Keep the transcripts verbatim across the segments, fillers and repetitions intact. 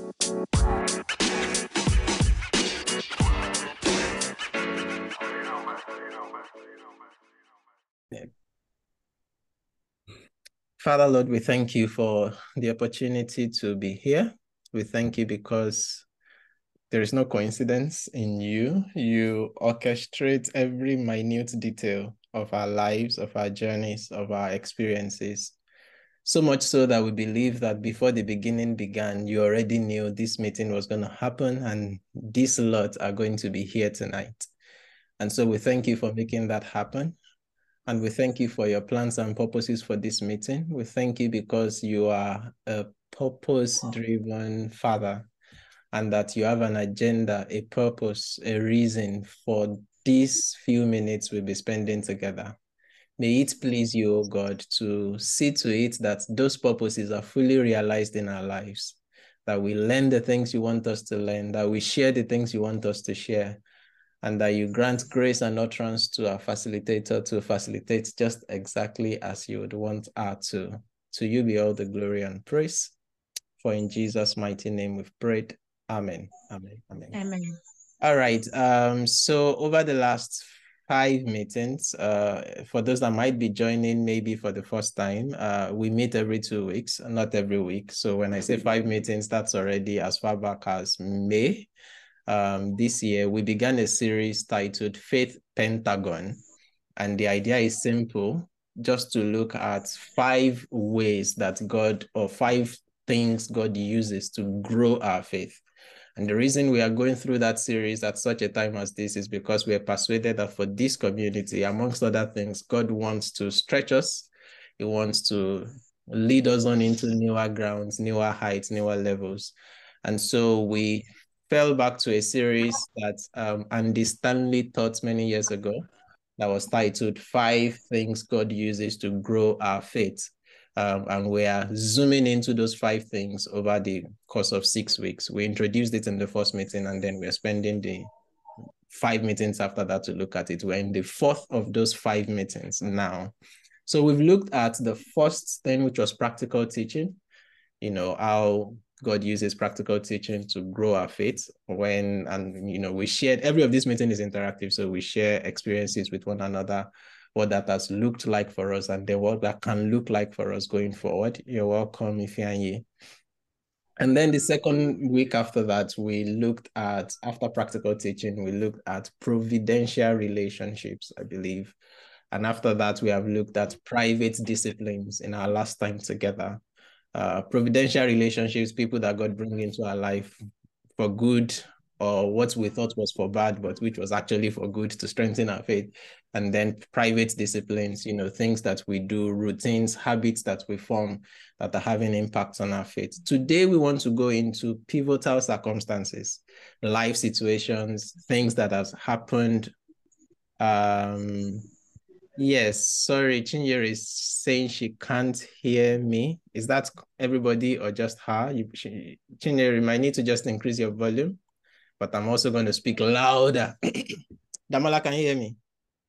Father, Lord, we thank you for the opportunity to be here. We thank you because there is no coincidence in you. You orchestrate every minute detail of our lives, of our journeys, of our experiences. So much so that we believe that before the beginning began, you already knew this meeting was going to happen and these lot are going to be here tonight. And so we thank you for making that happen. And we thank you for your plans and purposes for this meeting. We thank you because you are a purpose-driven Father and that you have an agenda, a purpose, a reason for these few minutes we'll be spending together. May it please you, O God, to see to it that those purposes are fully realized in our lives, that we learn the things you want us to learn, that we share the things you want us to share, and that you grant grace and utterance to our facilitator to facilitate just exactly as you would want her to. To you be all the glory and praise. For in Jesus' mighty name we've prayed. Amen. Amen. Amen. Amen. All right. Um, so over the last five meetings, uh, for those that might be joining maybe for the first time, uh, we meet every two weeks, not every week. So when I say five meetings, that's already as far back as May. Um, this year, we began a series titled Faith Pentagon. And the idea is simple, just to look at five ways that God, or five things God uses to grow our faith. And the reason we are going through that series at such a time as this is because we are persuaded that for this community, amongst other things, God wants to stretch us. He wants to lead us on into newer grounds, newer heights, newer levels. And so we fell back to a series that um, Andy Stanley taught many years ago that was titled Five Things God Uses to Grow Our Faith. Um, and we are zooming into those five things over the course of six weeks. We introduced it in the first meeting, and then we're spending the five meetings after that to look at it. We're in the fourth of those five meetings now. So we've looked at the first thing, which was practical teaching, you know, how God uses practical teaching to grow our faith. When, and, you know, we shared, every of these meetings is interactive. So we share experiences with one another, what that has looked like for us, and then what that can look like for us going forward. You're welcome, Ifeanyi. And then the second week after that, we looked at, after practical teaching, we looked at providential relationships, I believe. And after that, we have looked at private disciplines in our last time together. Uh, providential relationships, people that God bring into our life for good, or what we thought was for bad, but which was actually for good to strengthen our faith. And then private disciplines, you know, things that we do, routines, habits that we form that are having impacts on our faith. Today, we want to go into pivotal circumstances, life situations, things that have happened. Um, yes, sorry, Chinyere is saying she can't hear me. Is that everybody or just her? You, Chinyere, might need to just increase your volume, but I'm also going to speak louder. Damola, can you hear me?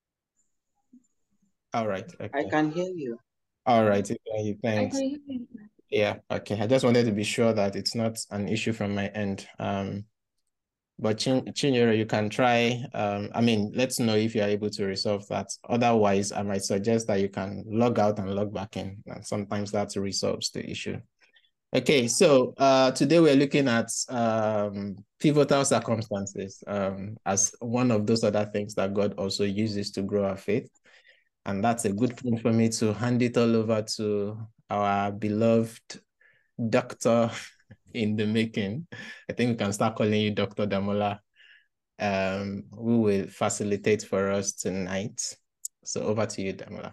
All right. Okay. I can hear you. All right. Okay, thanks. I can hear you. Yeah. Okay. I just wanted to be sure that it's not an issue from my end. Um, but Chin Chinyere, you can try. Um, I mean, let's know if you are able to resolve that. Otherwise, I might suggest that you can log out and log back in. And sometimes that resolves the issue. Okay, so uh, today we're looking at um, pivotal circumstances um, as one of those other things that God also uses to grow our faith. And that's a good point for me to hand it all over to our beloved doctor in the making. I think we can start calling you Doctor Damola, um, who will facilitate for us tonight. So over to you, Damola.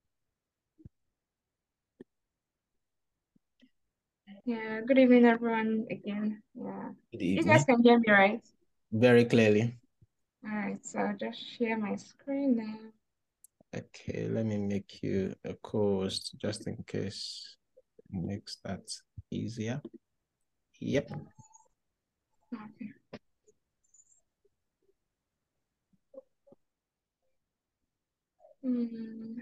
Yeah, good evening, everyone, again. Yeah. Good You guys evening. can hear me, right? Very clearly. All right, so I'll just share my screen now. Okay, let me make you a co-host just in case it makes that easier. Yep. Okay. Mm.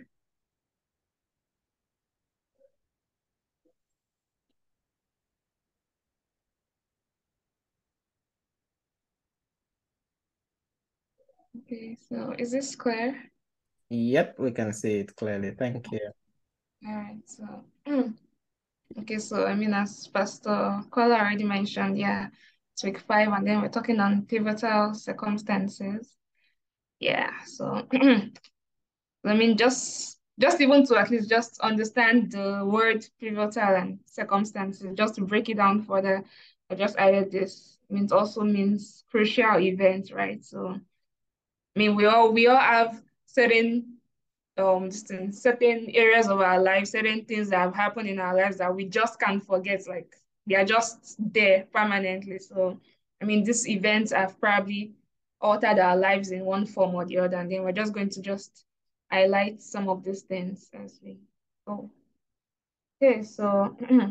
Okay, so is this clear? Yep, we can see it clearly. Thank you. All right, so okay, so I mean, as Pastor Kola already mentioned, yeah, it's week five, and then we're talking on pivotal circumstances. Yeah, so I mean, just just even to at least just understand the word pivotal and circumstances, just to break it down further, I just added this. I mean, it also means crucial events, right? So I mean, we all we all have certain um just in certain areas of our lives, certain things that have happened in our lives that we just can't forget. Like they are just there permanently. So I mean, these events have probably altered our lives in one form or the other, and then we're just going to just highlight some of these things as we go. Okay, so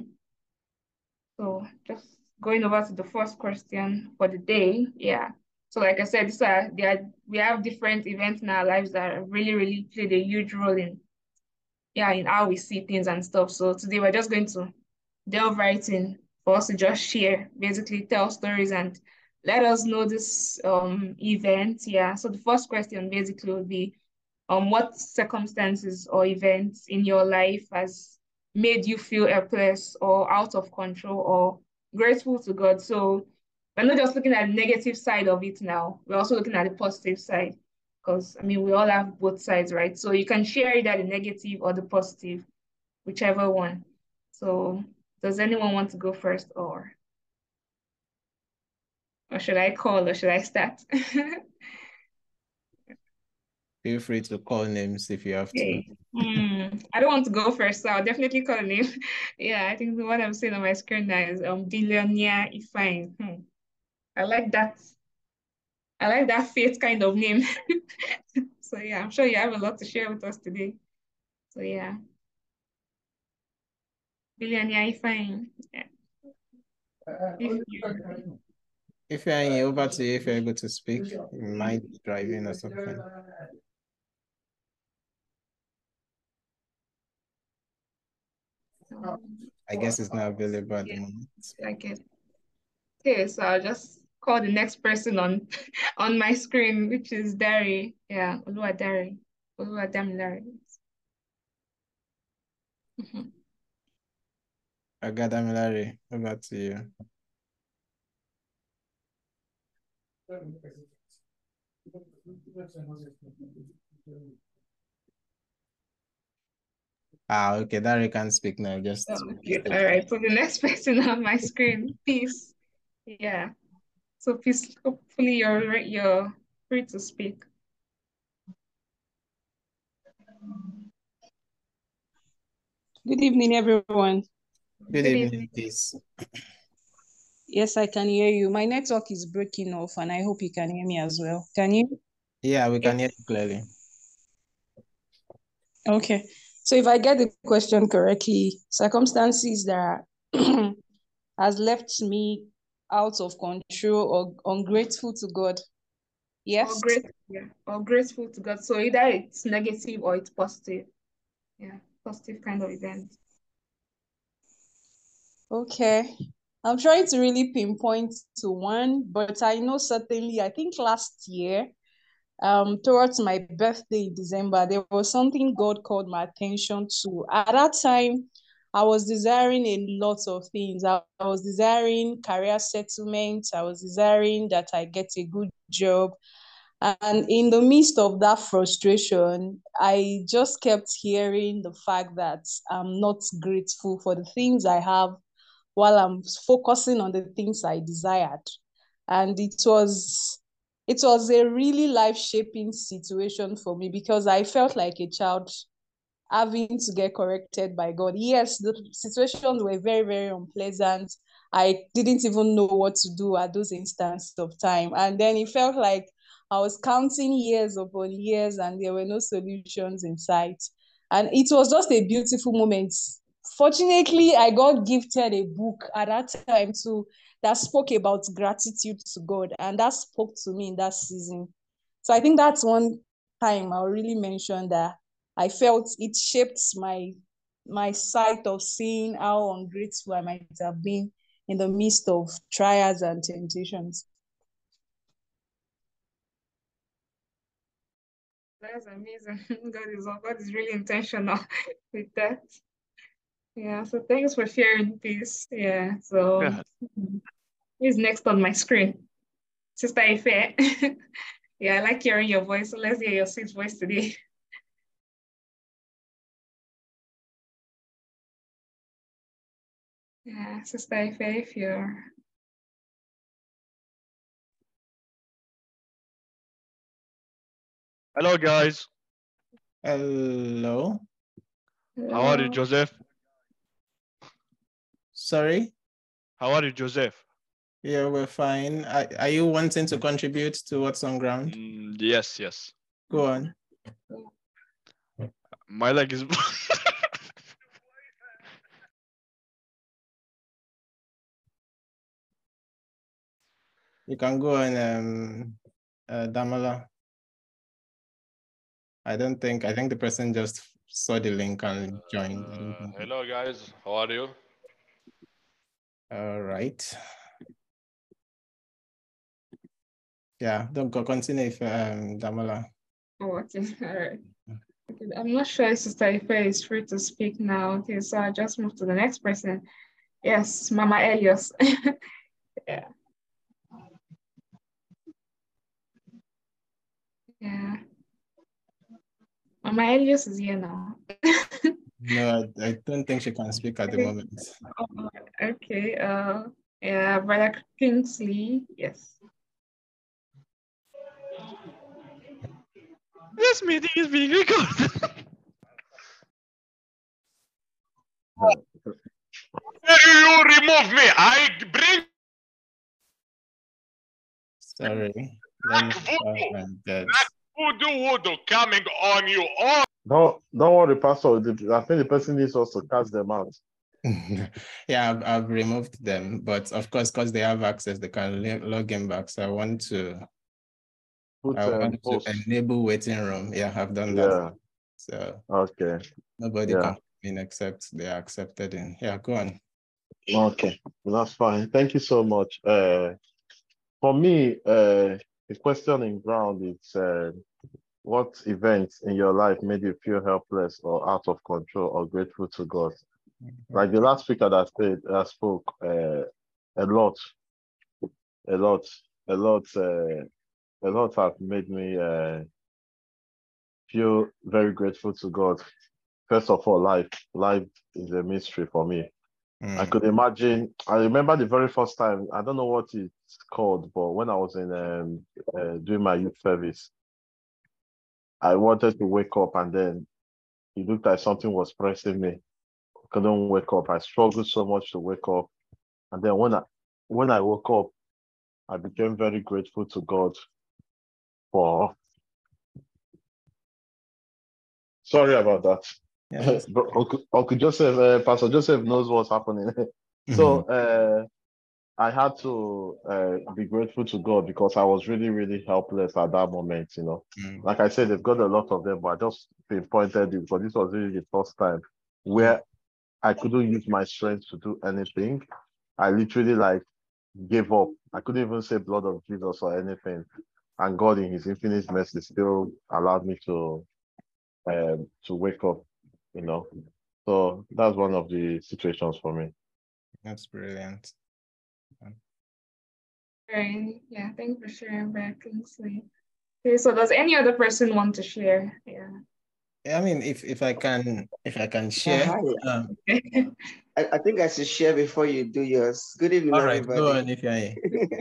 so just going over to the first question for the day. Yeah. So like I said, these are, they are, we have different events in our lives that really, really played a huge role in, yeah, in how we see things and stuff. So today we're just going to delve right in for us to just share, basically tell stories and let us know this um event. Yeah. So the first question basically would be, um, what circumstances or events in your life has made you feel helpless or out of control or grateful to God? So we're not just looking at the negative side of it now, we're also looking at the positive side. Because I mean, we all have both sides, right? So you can share either the negative or the positive, whichever one. So does anyone want to go first, or or should I call or should I start? Feel free to call names if you have to. Okay. Hmm. I don't want to go first, so I'll definitely call a name. Yeah, I think the one I'm seeing on my screen now is um Billionaire Ifine. Hmm. I like that. I like that faith kind of name. So yeah, I'm sure you have a lot to share with us today. So yeah, Billionaire Ifine. Yeah. If you If you're in, over to you, if you're able to speak, you might be driving or something. um, I guess it's not available at the yeah, moment. like it. Okay, so I'll just call the next person on on my screen, which is Dari. Yeah, Oluwadari. Oluwadamilare. Mhm. Agadamilari, over to you. Ah, okay, Dari can speak now. Just Oh, okay. All right. So the next person on my screen, Peace. Yeah. So Peace, hopefully you're re- you're free to speak. Good evening, everyone. good Good evening, evening. peace. Yes, I can hear you. My network is breaking off, and I hope you can hear me as well. Can you? Yeah, we can hear Yes. you clearly. Okay. So if I get the question correctly, circumstances that has left me out of control or ungrateful to God. Or Yes. great, yeah. Or grateful to God. So either it's negative or it's positive. Yeah. Positive kind of event. Okay. I'm trying to really pinpoint to one, but I know certainly, I think last year, um towards my birthday in December, there was something God called my attention to. At that time, I was desiring a lot of things. I, I was desiring career settlement. I was desiring that I get a good job. And in the midst of that frustration, I just kept hearing the fact that I'm not grateful for the things I have while I'm focusing on the things I desired. And it was it was a really life-shaping situation for me because I felt like a child having to get corrected by God. Yes, the situations were very, very unpleasant. I didn't even know what to do at those instances of time. And then it felt like I was counting years upon years and there were no solutions in sight. And it was just a beautiful moment. Fortunately, I got gifted a book at that time too that spoke about gratitude to God. And that spoke to me in that season. So I think that's one time I'll really mention that I felt it shaped my my sight of seeing how ungrateful I might have been in the midst of trials and temptations. That's amazing. God is God is really intentional with that. Yeah, so thanks for sharing this. Yeah, so Yeah. who's next on my screen? Sister Ife. Yeah, I like hearing your voice. So let's hear your sweet voice today. Yeah, Sister Ife, if you're Hello, guys. Hello. How are you, hello. Joseph? Sorry. How are you, Joseph? Yeah, we're fine. Are, are you wanting to contribute to what's on ground? Mm, yes, yes. Go on. My leg is. You can go on, um, uh, Damola. I don't think, I think the person just saw the link and joined. I don't Uh, think it- hello, guys. How are you? All right. Yeah, don't go continue if um Damola. Oh, okay, all right. Okay, I'm not sure if Sister Ife is free to speak now. Okay, so I just move to the next person. Yes, Mama Elios. Yeah. Yeah. Mama Elios is here now. No, I, I don't think she can speak at the moment. Oh, okay. Uh, yeah, Brother Kingsley. Yes. This meeting is being recorded. You remove me. I bring. Sorry. Let me try and get. Voodoo, voodoo coming on you all. Don't don't worry, Pastor. The- I think the person needs us to cast them out. Yeah, I've, I've removed them, but of course, because they have access, they can lo- log in back. So I want to, Put I um, want to post. enable waiting room. Yeah, I've done that. Yeah. So Okay. nobody Yeah. can come in except they are accepted in. Yeah, go on. Okay. That's fine. Thank you so much. Uh, for me, uh, the question in ground is uh, what events in your life made you feel helpless or out of control or grateful to God? Like the last speaker that said, that spoke, uh, a lot, a lot, a lot, uh, a lot have made me uh, feel very grateful to God. First of all, life, life is a mystery for me. Mm. I could imagine. I remember the very first time. I don't know what it's called, but when I was in um, uh, doing my youth service, I wanted to wake up, and then it looked like something was pressing me. I couldn't wake up. I struggled so much to wake up, and then when I when I woke up, I became very grateful to God for. Sorry about that. Yes. But Uncle, Uncle Joseph, uh, Pastor Joseph knows what's happening. So uh, I had to uh, be grateful to God because I was really, really helpless at that moment. You know, Mm. like I said, they've got a lot of them, but I just pinpointed it because this was really the first time where I couldn't use my strength to do anything. I literally like gave up. I couldn't even say blood of Jesus or anything. And God, in His infinite mercy, still allowed me to um, to wake up. You know, so that's one of the situations for me. That's brilliant. Right. Yeah, thanks for sharing, Brother Kingsley. Okay, so does any other person want to share? Yeah. I mean, if if I can if I can share. Uh, hi. Um, I, I think I should share before you do yours. Good evening, all right, go everybody. on if I.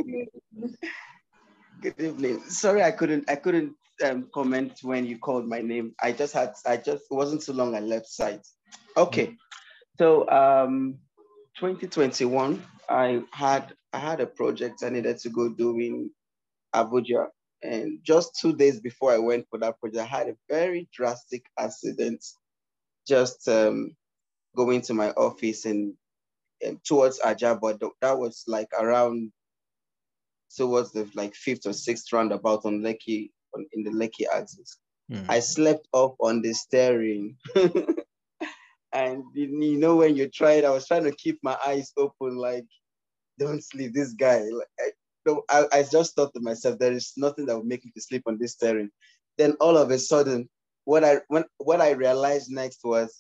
Good evening. Sorry, I couldn't I couldn't um, comment when you called my name. I just had I just it wasn't too long I left site. Okay, so um, twenty twenty-one, I had I had a project I needed to go do in Abuja, and just two days before I went for that project, I had a very drastic accident. Just um, going to my office and um, towards Ajah, but that was like around towards the like fifth or sixth roundabout on Lekki, on, in the Lekki axis. Mm. I slept off on the steering. And you know, when you try it, I was trying to keep my eyes open, like, don't sleep, this guy. Like, I, no, I, I just thought to myself, there is nothing that will make me to sleep on this steering. Then all of a sudden, what I when what I realized next was,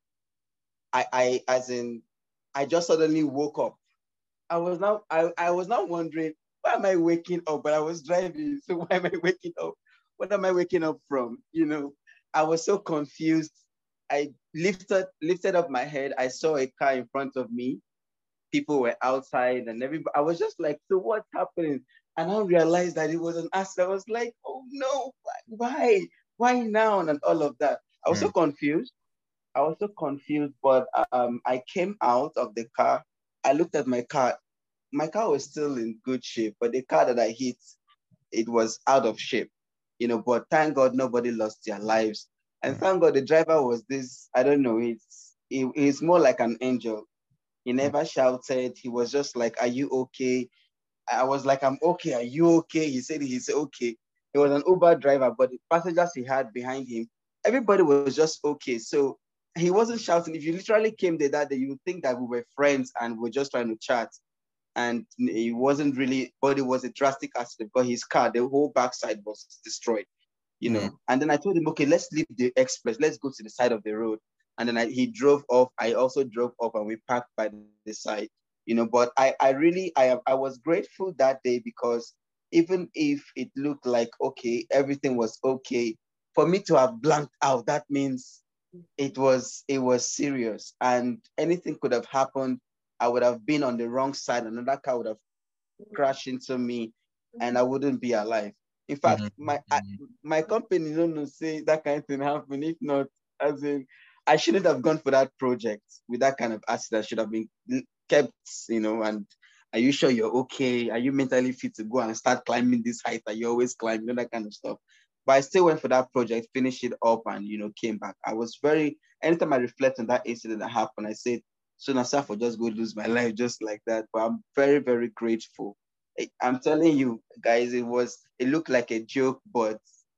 I I as in, I just suddenly woke up. I was now I, I was now wondering, why am I waking up? But I was driving, so why am I waking up? What am I waking up from? You know, I was so confused. I lifted lifted up my head. I saw a car in front of me. People were outside, and everybody. I was just like, so what's happening? And I realized that it was an accident. I was like, oh no, why, why now, and all of that. I was mm. so confused. I was so confused. But um, I came out of the car. I looked at my car. My car was still in good shape, but the car that I hit, it was out of shape, you know, but thank God nobody lost their lives. And thank God the driver was this, I don't know, it's, it, it's more like an angel. He never shouted. He was just like, are you okay? I was like, I'm okay. Are you okay? He said he's okay. He was an Uber driver, but the passengers he had behind him, everybody was just okay. So he wasn't shouting. If you literally came there that day, you would think that we were friends and we're just trying to chat. And it wasn't really, but it was a drastic accident because his car, the whole backside was destroyed, you know. Mm. And then I told him, okay, let's leave the express. Let's go to the side of the road. And then I, he drove off. I also drove off and we parked by the side, you know. But I, I really, I, I was grateful that day because even if it looked like, okay, everything was okay, for me to have blanked out, that means it was, it was serious and anything could have happened. I would have been on the wrong side. Another car would have crashed into me and I wouldn't be alive. In fact, mm-hmm. my I, my company don't know say that kind of thing happen. If not, as in, I shouldn't have gone for that project with that kind of accident. I should have been kept, you know, and are you sure you're okay? Are you mentally fit to go and start climbing this height that you always climb, you know, that kind of stuff. But I still went for that project, finished it up and, you know, came back. I was very, anytime I reflect on that incident that happened, I said, so Nasaf will just go lose my life just like that. But I'm very, very grateful. I'm telling you, guys, it was, it looked like a joke, but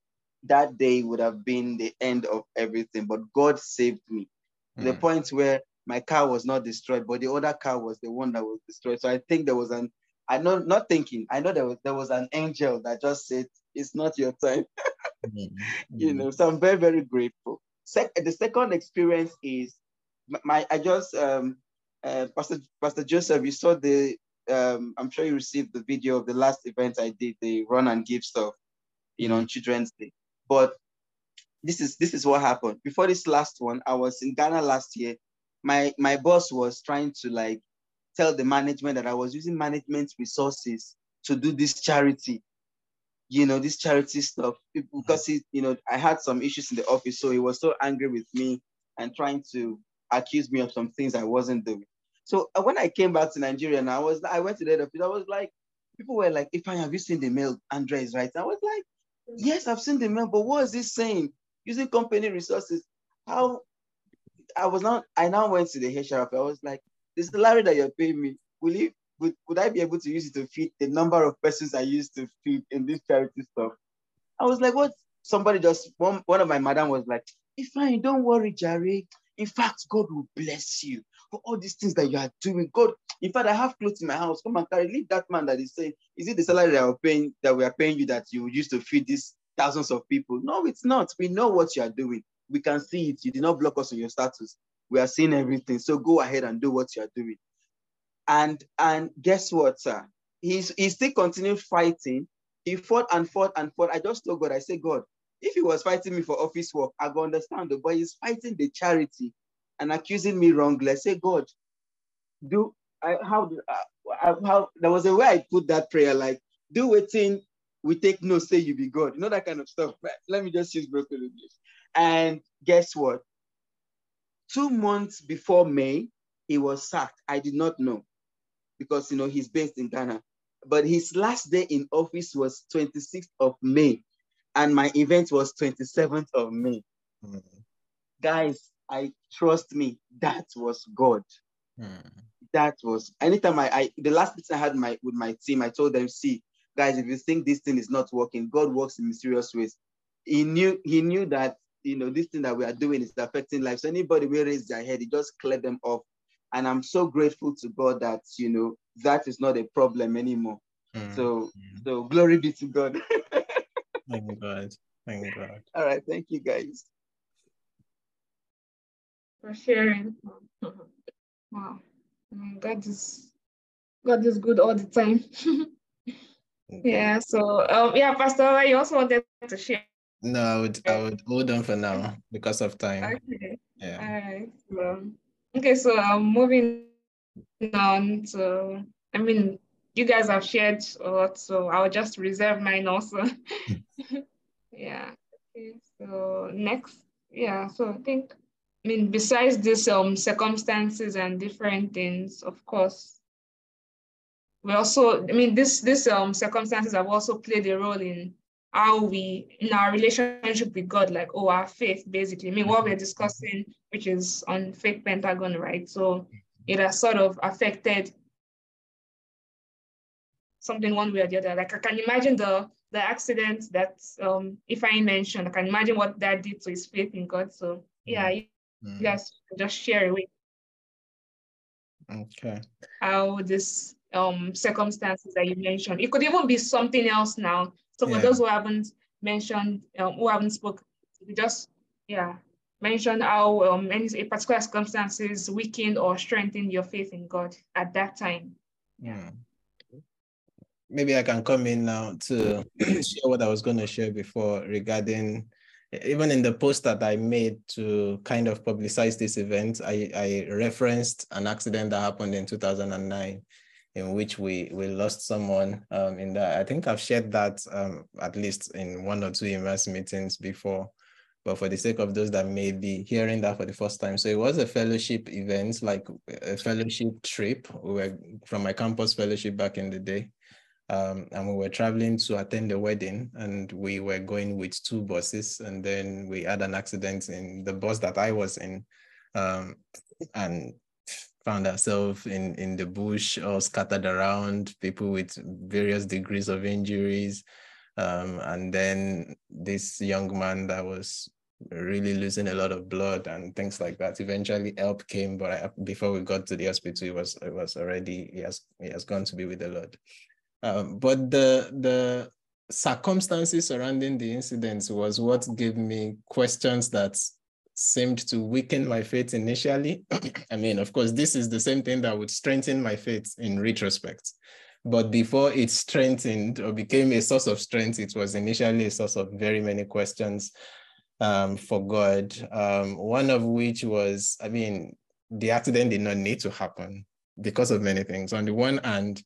that day would have been the end of everything. But God saved me to mm. the point where my car was not destroyed, but the other car was the one that was destroyed. So I think there was an, I know, not thinking, I know there was, there was an angel that just said, it's not your time. mm. You know, so I'm very, very grateful. Sec- the second experience is, My, I just, um, uh, Pastor, Pastor Joseph, you saw the, um, I'm sure you received the video of the last event I did, the run and give stuff, you mm. know, on Children's Day. But this is this is what happened. Before this last one, I was in Ghana last year. My my boss was trying to like tell the management that I was using management resources to do this charity, you know, this charity stuff because he, you know, I had some issues in the office, so he was so angry with me and trying to accused me of some things I wasn't doing. So uh, when I came back to Nigeria and I was, I went to the head office, I was like, people were like, if I have you seen the mail, Andre is right. I was like, yes, I've seen the mail, but what is this saying? Using company resources. How, I was not, I now went to the H R. I was like, the salary that you're paying me, will you, would, would I be able to use it to feed the number of persons I used to feed in this charity stuff? I was like, what? Somebody just, one, one of my madam was like, it's fine, don't worry, Jerry. In fact, God will bless you for all these things that you are doing. God, in fact, I have clothes in my house. Come and carry. Leave that man that is saying, is it the salary that we're paying that we are paying you that you used to feed these thousands of people? No, it's not. We know what you are doing. We can see it. You did not block us on your status. We are seeing everything. So go ahead and do what you are doing. And and guess what, sir? He's he still continued fighting. He fought and fought and fought. I just told God, I said, God, if he was fighting me for office work, I go understand, but he's fighting the charity and accusing me wrongly. I say, God, do I how do I, how there was a way I put that prayer, like, do a thing, we take no, say you be God, you know, that kind of stuff. Right? Let me just use broken English. And guess what? Two months before May, he was sacked. I did not know because you know he's based in Ghana, but his last day in office was twenty-sixth of May. And my event was twenty-seventh of May. Mm. Guys, I trust me, that was God. Mm. That was, anytime I, I, the last meeting I had my, with my team, I told them, see, guys, if you think this thing is not working, God works in mysterious ways. He knew, he knew that, you know, this thing that we are doing is affecting lives. So anybody will raise their head, he just cleared them off. And I'm so grateful to God that, you know, that is not a problem anymore. Mm. So, mm. so glory be to God. Oh my God. Thank God. All right, thank you guys. For sharing. Wow. Mm, God is God is good all the time. Yeah, so um yeah, Pastor, you also wanted to share. No, I would I would hold on for now because of time. Okay. Yeah. All right. So, okay, so um moving on to, I mean, you guys have shared a lot, so I'll just reserve mine also. Yeah. Okay. So next, yeah. So I think, I mean, besides these um circumstances and different things, of course, we also, I mean, this this um circumstances have also played a role in how we, in our relationship with God, like, oh, our faith, basically. I mean, what we're discussing, which is on Faith Pentagon, right? So it has sort of affected something one way or the other. Like, I can imagine the the accident that um Ifeanyi mentioned. I can imagine what that did to his faith in God. So yeah, you Mm. guys just share with Okay. how this um circumstances that you mentioned. It could even be something else now. So for Yeah. those who haven't mentioned, um, who haven't spoken, we just yeah mention how um any a particular circumstances weakened or strengthened your faith in God at that time. Yeah. Maybe I can come in now to share what I was going to share before regarding, even in the post that I made to kind of publicize this event, I, I referenced an accident that happened in two thousand nine in which we, we lost someone um, in that. I think I've shared that um, at least in one or two Immerse meetings before, but for the sake of those that may be hearing that for the first time. So it was a fellowship event, like a fellowship trip. We were from my campus fellowship back in the day. Um, and we were traveling to attend the wedding, and we were going with two buses, and then we had an accident in the bus that I was in, um, and found ourselves in, in the bush, all scattered around, people with various degrees of injuries. Um, and then this young man that was really losing a lot of blood and things like that. Eventually help came, but I, before we got to the hospital, it was, it was already, he has, he has gone to be with the Lord. Um, but the the circumstances surrounding the incidents was what gave me questions that seemed to weaken my faith initially. I mean, of course, this is the same thing that would strengthen my faith in retrospect. But before it strengthened or became a source of strength, it was initially a source of very many questions um, for God. Um, one of which was, I mean, the accident did not need to happen because of many things. On the one hand,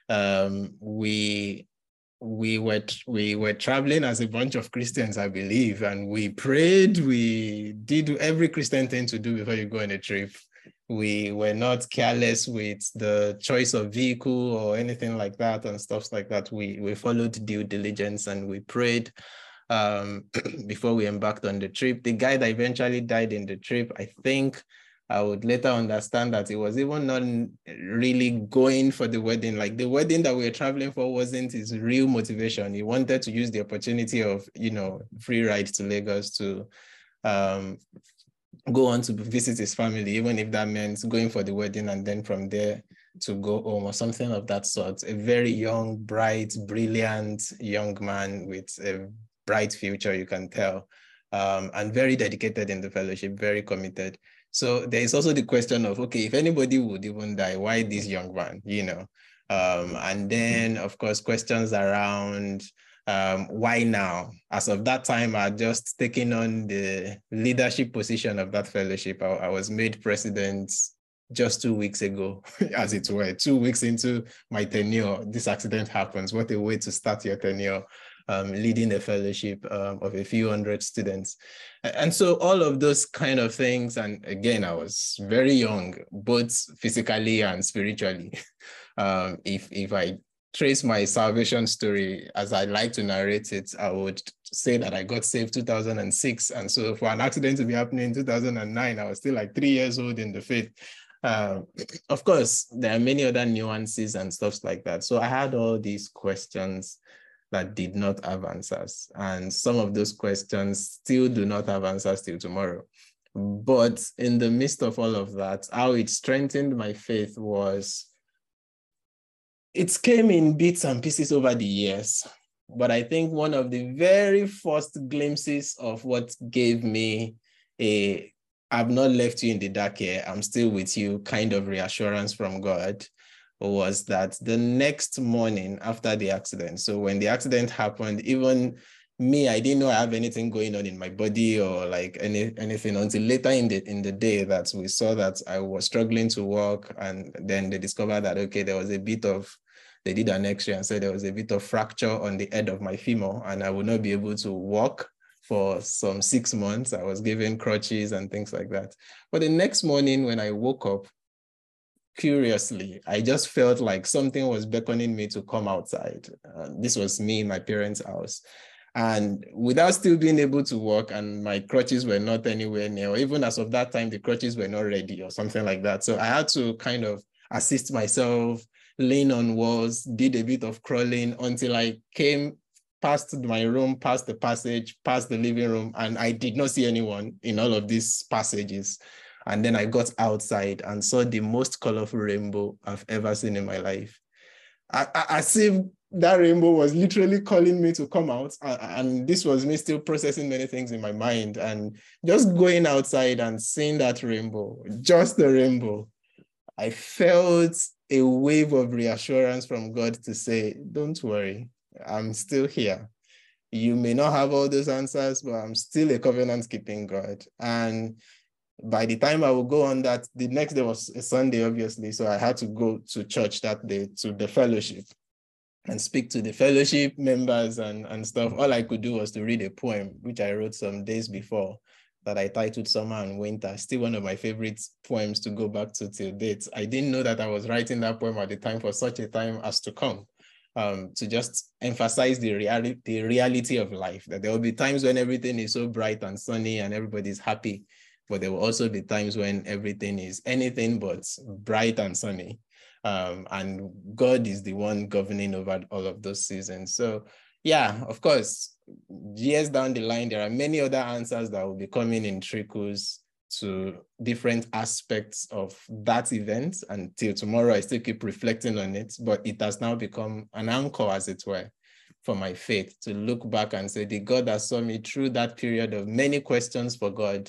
Um, we we were we were traveling as a bunch of Christians, I believe, and we prayed. We did every Christian thing to do before you go on a trip. We were not careless with the choice of vehicle or anything like that and stuff like that. We we followed due diligence and we prayed um, before we embarked on the trip. The guy that eventually died in the trip, I think, I would later understand that it was even not really going for the wedding. Like the wedding that we were traveling for wasn't his real motivation. He wanted to use the opportunity of, you know, free ride to Lagos to um, go on to visit his family, even if that meant going for the wedding and then from there to go home or something of that sort. A very young, bright, brilliant young man with a bright future, you can tell, um, and very dedicated in the fellowship, very committed. So there is also the question of, okay, if anybody would even die, why this young man, you know? Um, and then, of course, questions around um, why now? As of that time, I had just taken on the leadership position of that fellowship. I, I was made president just two weeks ago, as it were. Two weeks into my tenure, this accident happens. What a way to start your tenure. Um, leading a fellowship um, of a few hundred students. And so all of those kind of things, and again, I was very young, both physically and spiritually. um, if, if I trace my salvation story, as I like to narrate it, I would say that I got saved two thousand six. And so for an accident to be happening in two thousand nine, I was still like three years old in the faith. Um, of course, there are many other nuances and stuff like that. So I had all these questions that did not have answers. And some of those questions still do not have answers till tomorrow. But in the midst of all of that, how it strengthened my faith was, it came in bits and pieces over the years. But I think one of the very first glimpses of what gave me a, I've not left you in the dark here, I'm still with you kind of reassurance from God, was that the next morning after the accident, so when the accident happened, even me, I didn't know I have anything going on in my body or like any anything until later in the in the day that we saw that I was struggling to walk, and then they discovered that, okay, there was a bit of, they did an x-ray and said there was a bit of fracture on the head of my femur and I would not be able to walk for some six months. I was given crutches and things like that. But the next morning when I woke up, curiously, I just felt like something was beckoning me to come outside. Uh, this was me in my parents' house. And without still being able to walk, and my crutches were not anywhere near, or even as of that time, the crutches were not ready or something like that. So I had to kind of assist myself, lean on walls, did a bit of crawling until I came past my room, past the passage, past the living room, and I did not see anyone in all of these passages. And then I got outside and saw the most colorful rainbow I've ever seen in my life. I, I, as if that rainbow was literally calling me to come out. And this was me still processing many things in my mind. And just going outside and seeing that rainbow, just the rainbow, I felt a wave of reassurance from God to say, don't worry, I'm still here. You may not have all those answers, but I'm still a covenant-keeping God. And by the time I would go on that, the next day was a Sunday, obviously. So I had to go to church that day, to the fellowship, and speak to the fellowship members and, and stuff. All I could do was to read a poem, which I wrote some days before, that I titled Summer and Winter. Still one of my favorite poems to go back to till date. I didn't know that I was writing that poem at the time for such a time as to come, um, to just emphasize the reality, the reality of life, that there will be times when everything is so bright and sunny and everybody's happy, but there will also be times when everything is anything but bright and sunny. Um, and God is the one governing over all of those seasons. So yeah, of course, years down the line, there are many other answers that will be coming in trickles to different aspects of that event. Until tomorrow, I still keep reflecting on it, but it has now become an anchor, as it were, for my faith, to look back and say, the God that saw me through that period of many questions for God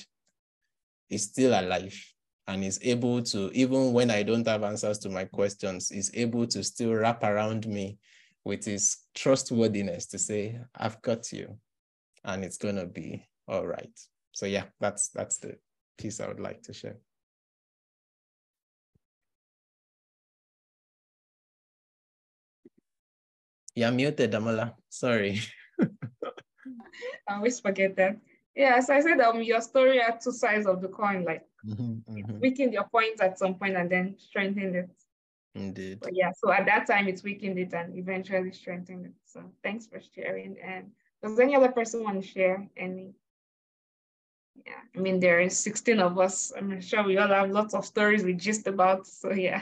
is still alive and is able to, even when I don't have answers to my questions, is able to still wrap around me with his trustworthiness to say, I've got you and it's going to be all right. So yeah, that's that's the piece I would like to share. You're muted, Damola. Sorry. I always forget that. Yeah, as I said, um, your story had two sides of the coin, like Mm-hmm, mm-hmm. weakened your points at some point and then strengthened it. Indeed. But yeah, so at that time it weakened it and eventually strengthened it. So thanks for sharing. And does any other person want to share any? Yeah, I mean, there is sixteen of us. I'm sure we all have lots of stories we gist about. So yeah,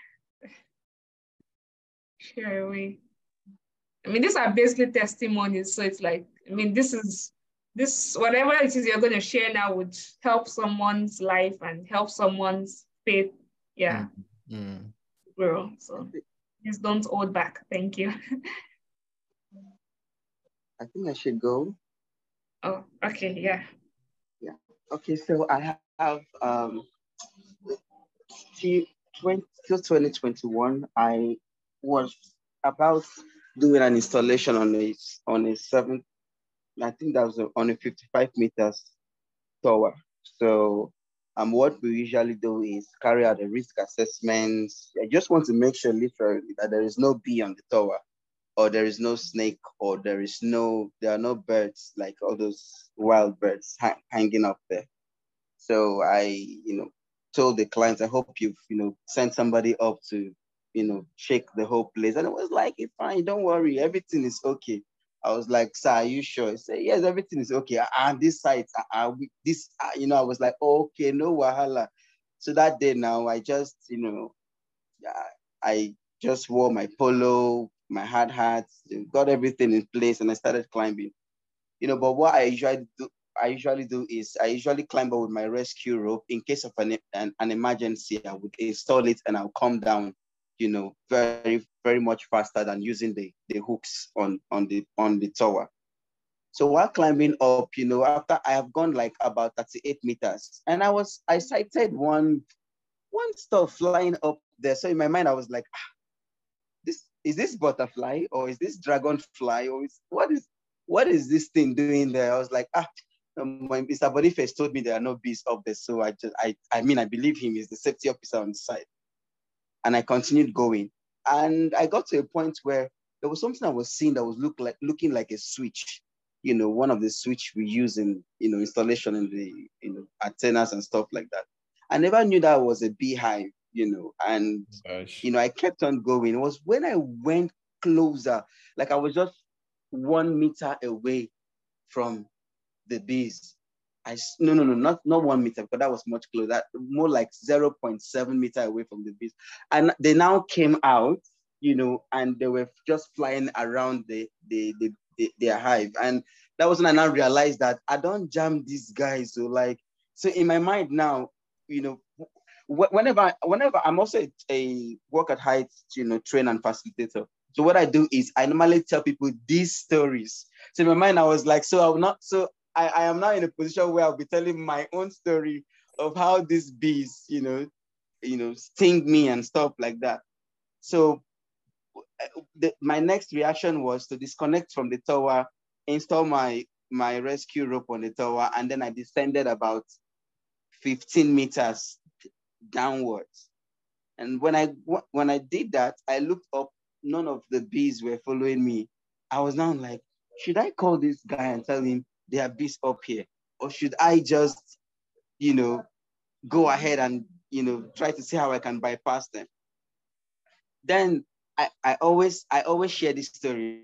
share away. I mean, these are basically testimonies. So it's like, I mean, this is, this, whatever it is you're going to share now would help someone's life and help someone's faith. Yeah. Mm-hmm. Grow. So just don't hold back. Thank you. I think I should go. Oh, okay. Yeah. Yeah. Okay. So I have um till twenty twenty-one, I was about doing an installation on a on a seven, I think that was on a fifty-five meters tower. So um, what we usually do is carry out a risk assessment. I just want to make sure literally that there is no bee on the tower, or there is no snake, or there is no, there are no birds, like all those wild birds ha- hanging up there. So I, you know, told the clients, I hope you've, you know, sent somebody up to, you know, shake the whole place. And it was like, it's fine, don't worry, everything is okay. I was like, sir, are you sure? He said, yes, everything is okay. And this site, uh, this, uh, you know, I was like, okay, no wahala. So that day now, I just, you know, I just wore my polo, my hard hat, got everything in place, and I started climbing. You know, but what I usually do, I usually do is I usually climb up with my rescue rope. In case of an, an, an emergency, I would install it and I'll come down, you know, very very much faster than using the, the hooks on, on the on the tower. So while climbing up, you know, after I have gone like about thirty-eight meters, and I was I sighted one one stuff flying up there. So in my mind, I was like, ah, this is this butterfly or is this dragonfly or is what is what is this thing doing there? I was like, ah, um, when Mister Boniface told me there are no bees up there, so I just I I mean I believe him. He's the safety officer on the site, and I continued going, and I got to a point where there was something I was seeing that was look like looking like a switch. You know, one of the switch we use in, you know, installation in the, you know, antennas and stuff like that. I never knew that was a beehive, you know, and, Gosh. you know, I kept on going. It was when I went closer, like I was just one meter away from the bees. I, no, no, no, not, not one meter, because that was much closer, more like zero point seven meter away from the bees. And they now came out, you know, and they were just flying around the, the, the, their hive. And that was when I now realized that I don't jam these guys. So like, so in my mind now, you know, whenever, whenever I'm also a, a work at height, you know, trainer and facilitator. So what I do is I normally tell people these stories. So in my mind, I was like, so I'll not, so I, I am now in a position where I'll be telling my own story of how these bees, you know, you know, sting me and stuff like that. So The, my next reaction was to disconnect from the tower, install my, my rescue rope on the tower, and then I descended about fifteen meters downwards. And when I, when I did that, I looked up, none of the bees were following me. I was now like, should I call this guy and tell him there are bees up here? Or should I just, you know, go ahead and, you know, try to see how I can bypass them? Then I, I always I always share this story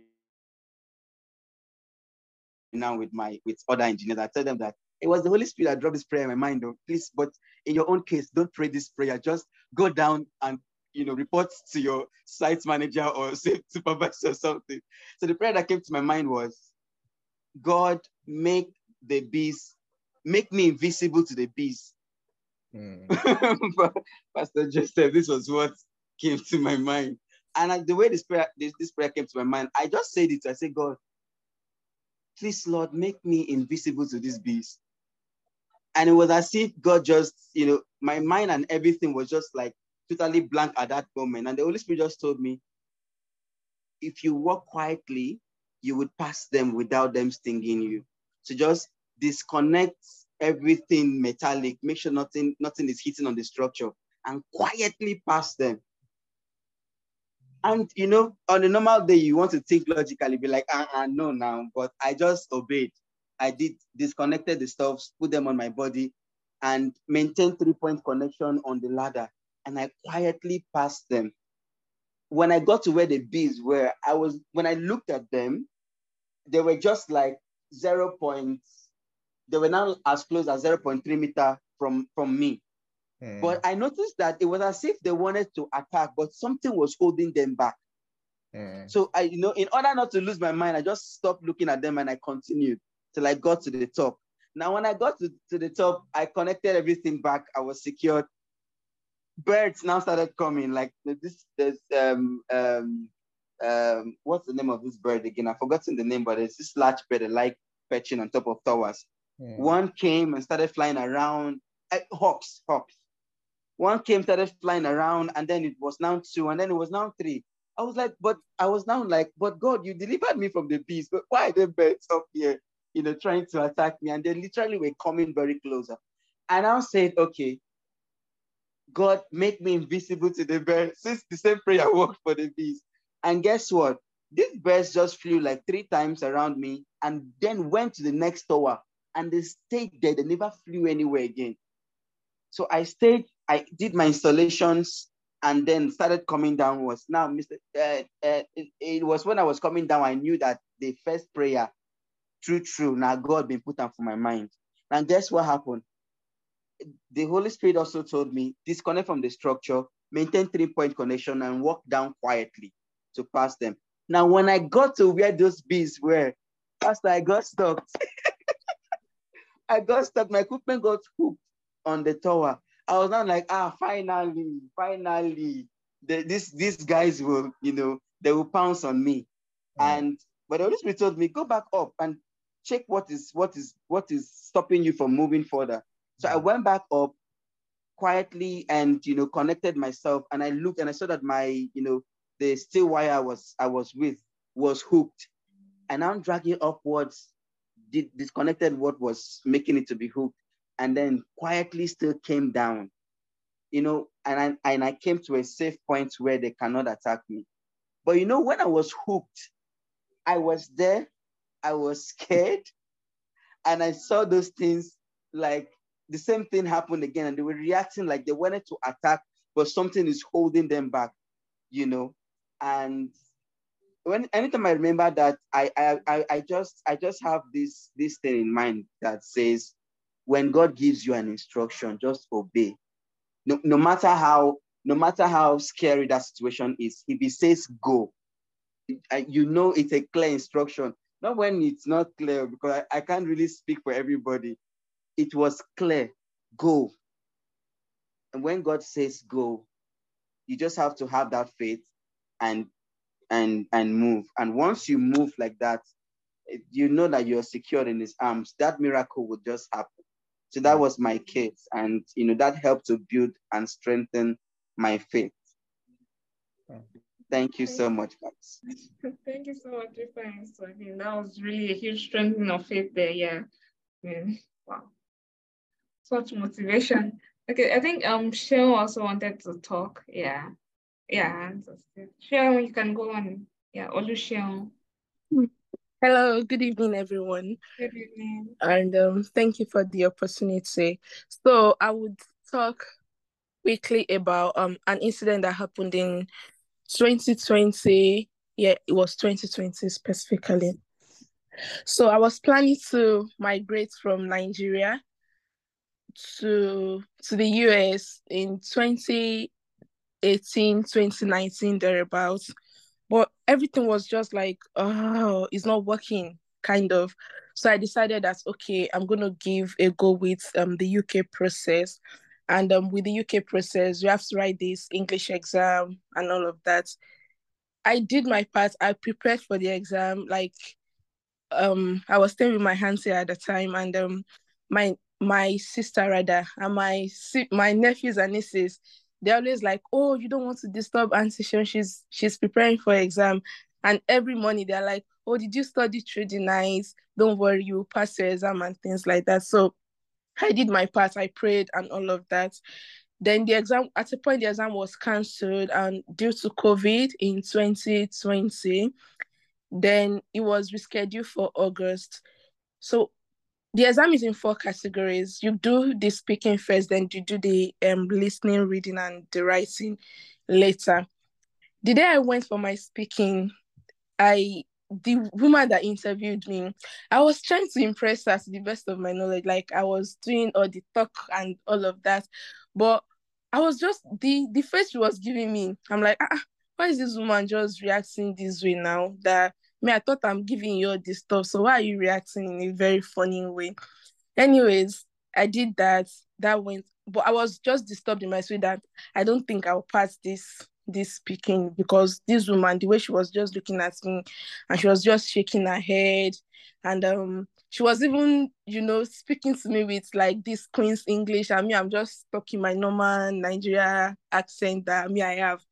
now with my with other engineers. I tell them that it was the Holy Spirit that dropped this prayer in my mind, though. Please, but in your own case, don't pray this prayer. Just go down and, you know, report to your site manager or say supervisor or something. So the prayer that came to my mind was, God, make the bees, make me invisible to the bees. Mm. Pastor Joseph, this was what came to my mind. And I, the way this prayer, this, this prayer came to my mind, I just said it. I said, God, please, Lord, make me invisible to these bees. And it was as if God just, you know, my mind and everything was just like totally blank at that moment. And the Holy Spirit just told me, if you walk quietly, you would pass them without them stinging you. So just disconnect everything metallic, make sure nothing, nothing is hitting on the structure, and quietly pass them. And, you know, on a normal day, you want to think logically, be like, ah, uh-uh, no, now. But I just obeyed. I did disconnected the stuffs, put them on my body, and maintain three-point connection on the ladder. And I quietly passed them. When I got to where the bees were, I was, when I looked at them, they were just like zero point, they were now as close as zero point three meter from, from me. Mm. But I noticed that it was as if they wanted to attack, but something was holding them back. Mm. So I, you know, in order not to lose my mind, I just stopped looking at them and I continued till I got to the top. Now, when I got to, to the top, I connected everything back. I was secured. Birds now started coming. Like this, there's um um um what's the name of this bird again? I've forgotten the name, but it's this large bird that like perching on top of towers. Mm. One came and started flying around. Uh, hawks, hawks. One came, started flying around, and then it was now two, and then it was now three. I was like, but I was now like, but God, you delivered me from the beast, but why are the birds up here, you know, trying to attack me? And they literally were coming very closer. And I said, okay, God, make me invisible to the birds, since the same prayer worked for the bees. And guess what? These birds just flew like three times around me and then went to the next tower, and they stayed there. They never flew anywhere again. So I stayed, I did my installations, and then started coming downwards. Now, Mister Uh, uh, it, it was when I was coming down, I knew that the first prayer, true, true, now God been put on for my mind. And guess what happened? The Holy Spirit also told me, disconnect from the structure, maintain three-point connection, and walk down quietly to pass them. Now, when I got to where those bees were, Pastor, I got stuck. I got stuck. My equipment got hooked on the tower. I was not like, ah, finally, finally, the, this these guys will, you know, they will pounce on me. Mm. And but the Holy Spirit told me, go back up and check what is what is what is stopping you from moving further. So mm. I went back up quietly and, you know, connected myself, and I looked and I saw that my, you know, the steel wire I was I was with was hooked, and I'm dragging upwards, did disconnected what was making it to be hooked, and then quietly still came down, you know, and I and I came to a safe point where they cannot attack me. But you know, when I was hooked, I was there, I was scared, and I saw those things, like the same thing happened again, and they were reacting like they wanted to attack, but something is holding them back, you know. And when anytime I remember that, I I I just I just have this this thing in mind that says, when God gives you an instruction, just obey. No, no matter how no matter how scary that situation is, if He says go, you know it's a clear instruction. Not when it's not clear, because I, I can't really speak for everybody. It was clear, go. And when God says go, you just have to have that faith and and and move. And once you move like that, you know that you're secured in His arms. That miracle would just happen. So that was my case, and you know that helped to build and strengthen my faith. Thank you so much, guys. Thank you so much, Ifeanyi. So I mean, that was really a huge strengthening of faith there. Yeah. Yeah. Wow. Such motivation. Okay, I think um Sean also wanted to talk. Yeah. Yeah. Sean, you can go on. Yeah, Oluseun. Hello, good evening, everyone. Good evening. And um, thank you for the opportunity. So I would talk quickly about um an incident that happened in twenty twenty. Yeah, it was twenty twenty specifically. So I was planning to migrate from Nigeria to to the U S in twenty eighteen, twenty nineteen, thereabouts. But everything was just like, oh, it's not working, kind of. So I decided that, okay, I'm going to give a go with um the U K process. And um, with the U K process, you have to write this English exam and all of that. I did my part. I prepared for the exam. Like, um, I was staying with my auntie at the time, and um, my my sister rather, and my my nephews and nieces, they're always like, oh, you don't want to disturb Auntie Sean. She's she's preparing for exam. And every morning they're like, oh, did you study through the night? Don't worry, you pass your exam and things like that. So I did my part. I prayed and all of that. Then the exam, at a point, the exam was cancelled, and due to COVID in twenty twenty, then it was rescheduled for August. So the exam is in four categories. You do the speaking first, then you do the um, listening, reading, and the writing later. The day I went for my speaking, I the woman that interviewed me, I was trying to impress her to the best of my knowledge. Like, I was doing all the talk and all of that. But I was just, the, the face she was giving me, I'm like, ah, why is this woman just reacting this way now? That me, I thought I'm giving you all this stuff, so why are you reacting in a very funny way? Anyways, I did that. That went, but I was just disturbed in my spirit that I don't think I'll pass this this speaking, because this woman, the way she was just looking at me, and she was just shaking her head, and um, she was even, you know, speaking to me with like this Queen's English, and me, I'm just talking my normal Nigeria accent that me I have.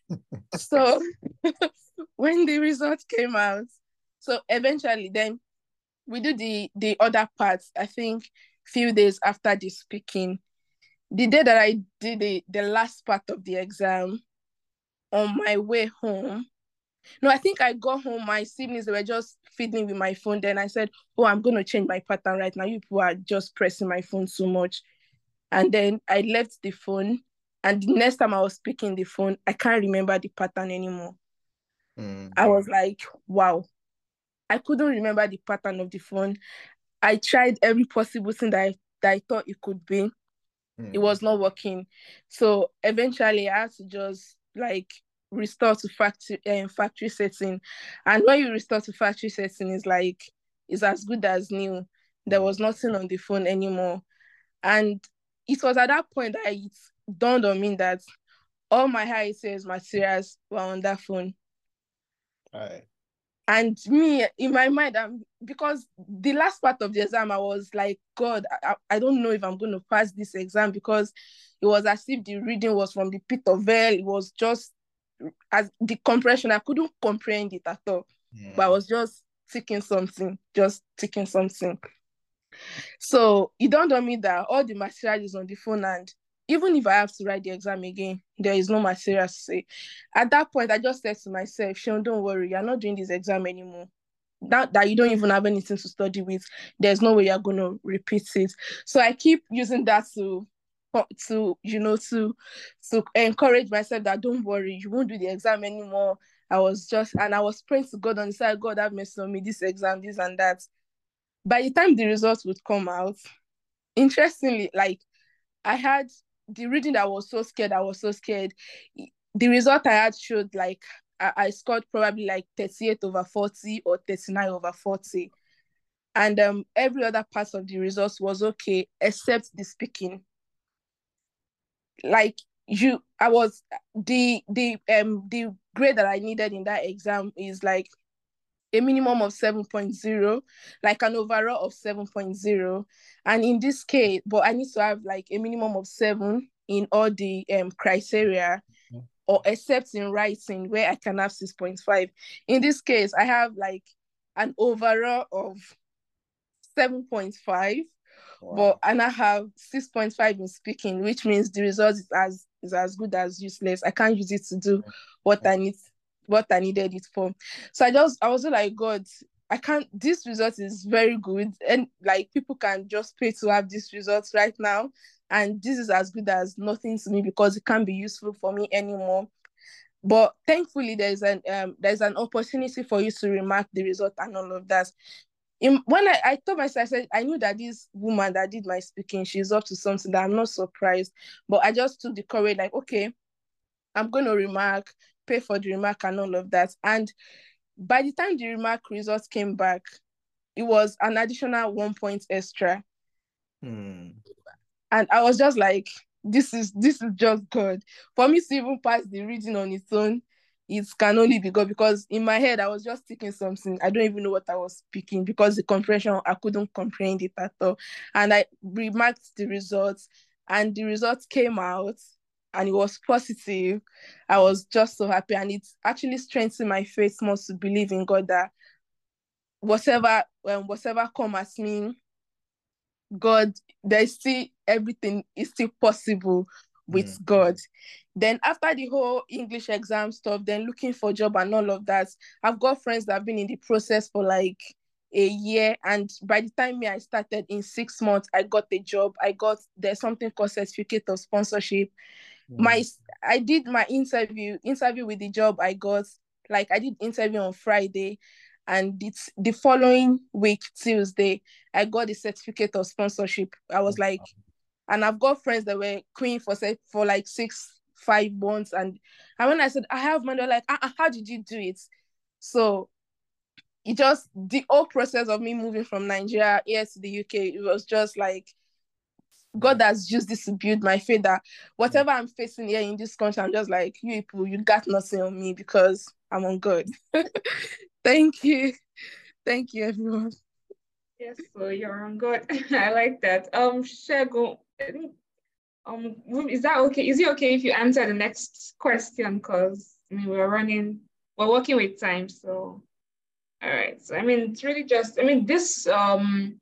So when the results came out, so eventually then we do the the other parts, I think few days after the speaking. The day that I did the, the last part of the exam, on my way home, no, I think I got home, my siblings, they were just feeding with my phone. Then I said, oh, I'm going to change my pattern right now. You people are just pressing my phone so much. And then I left the phone. And the next time I was picking the phone, I can't remember the pattern anymore. Mm. I was like, wow. I couldn't remember the pattern of the phone. I tried every possible thing that I, that I thought it could be. Mm. It was not working. So eventually I had to just like restore to factory uh, factory setting. And when you restore to factory setting, it's like, it's as good as new. There was nothing on the phone anymore. And it was at that point that it dawned on me that all my high sales materials were on that phone. Right. And me, in my mind, I'm, because the last part of the exam, I was like, God, I, I don't know if I'm going to pass this exam, because it was as if the reading was from the pit of hell. It was just as the compression. I couldn't comprehend it at all. Mm. But I was just ticking something, just ticking something. So it dawned on me that all the material is on the phone, and even if I have to write the exam again, there is no material to say. At that point, I just said to myself, Sean, don't worry, you're not doing this exam anymore. That, that you don't even have anything to study with, there's no way you're going to repeat it. So I keep using that to, to you know, to, to encourage myself that don't worry, you won't do the exam anymore. I was just, and I was praying to God on the side, God have mercy on me, this exam, this and that. By the time the results would come out, interestingly, like, I had the reading that I was so scared, I was so scared. The result I had showed like I, I scored probably like thirty-eight over forty or thirty-nine over forty. And um, every other part of the results was okay, except the speaking. Like you, I was, the, the, um, the grade that I needed in that exam is like a minimum of seven point zero, like an overall of seven point zero. And in this case, but I need to have like a minimum of seven in all the um, criteria, mm-hmm. or except in writing where I can have six point five. In this case, I have like an overall of seven point five, wow. But and I have six point five in speaking, which means the result is as, is as good as useless. I can't use it to do what I need what I needed it for. So I just, I was like, God, I can't, this result is very good. And like, people can just pay to have this result right now. And this is as good as nothing to me, because it can't be useful for me anymore. But thankfully, there's an, um, there's an opportunity for you to remark the result and all of that. In, when I, I told myself, I said, I knew that this woman that did my speaking, she's up to something, that I'm not surprised. But I just took the courage, like, okay, I'm going to remark, pay for the remark and all of that. And by the time the remark results came back, it was an additional one point extra. Hmm. And I was just like, this is this is just God. For me to even pass the reading on its own, it can only be God, because in my head, I was just thinking something. I don't even know what I was speaking, because the comprehension, I couldn't comprehend it at all. And I remarked the results, and the results came out, and it was positive. I was just so happy, and it actually strengthened my faith more to believe in God, that whatever, um, whatever come at me, God, there's still, everything is still possible with mm. God. Then after the whole English exam stuff, then looking for a job and all of that, I've got friends that have been in the process for like a year, and by the time me I started, in six months I got the job. I got, there's something called certificate of sponsorship. Mm. My I did my interview interview with the job I got. Like, I did interview on Friday, and it's the following week, Tuesday, I got the certificate of sponsorship. I was like, and I've got friends that were queuing for for like six, five months, and and when I said I have money, they're like, ah, how did you do it? So it just, the whole process of me moving from Nigeria here to the U K, it was just like, God has used this to build my faith that whatever I'm facing here in this country, I'm just like, you people, you got nothing on me, because I'm on God. Thank you. Thank you, everyone. Yes, so you're on God. I like that. Um, Shego, um, is that okay? Is it okay if you answer the next question? Because I mean, we're running, we're working with time. So, all right. So, I mean, it's really just, I mean, this, um,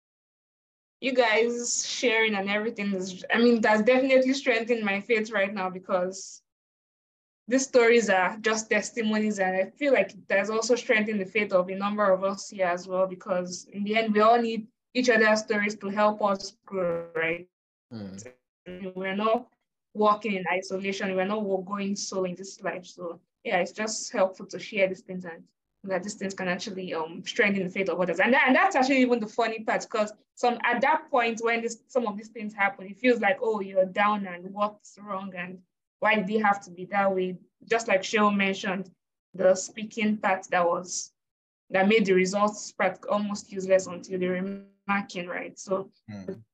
you guys sharing and everything is, I mean, that's definitely strengthened my faith right now, because these stories are just testimonies, and I feel like there's also strength in the faith of a number of us here as well, because in the end, we all need each other's stories to help us grow, right? Mm. We're not walking in isolation. We're not going solo in this life. So yeah, it's just helpful to share these things, and that these things can actually um strengthen the faith of others. And, that, and that's actually even the funny part, because some at that point when this, some of these things happen, it feels like, oh, you're down and what's wrong, and why did it have to be that way? Just like Cheryl mentioned, the speaking part that was, that made the results part almost useless until the remarking, right? So mm.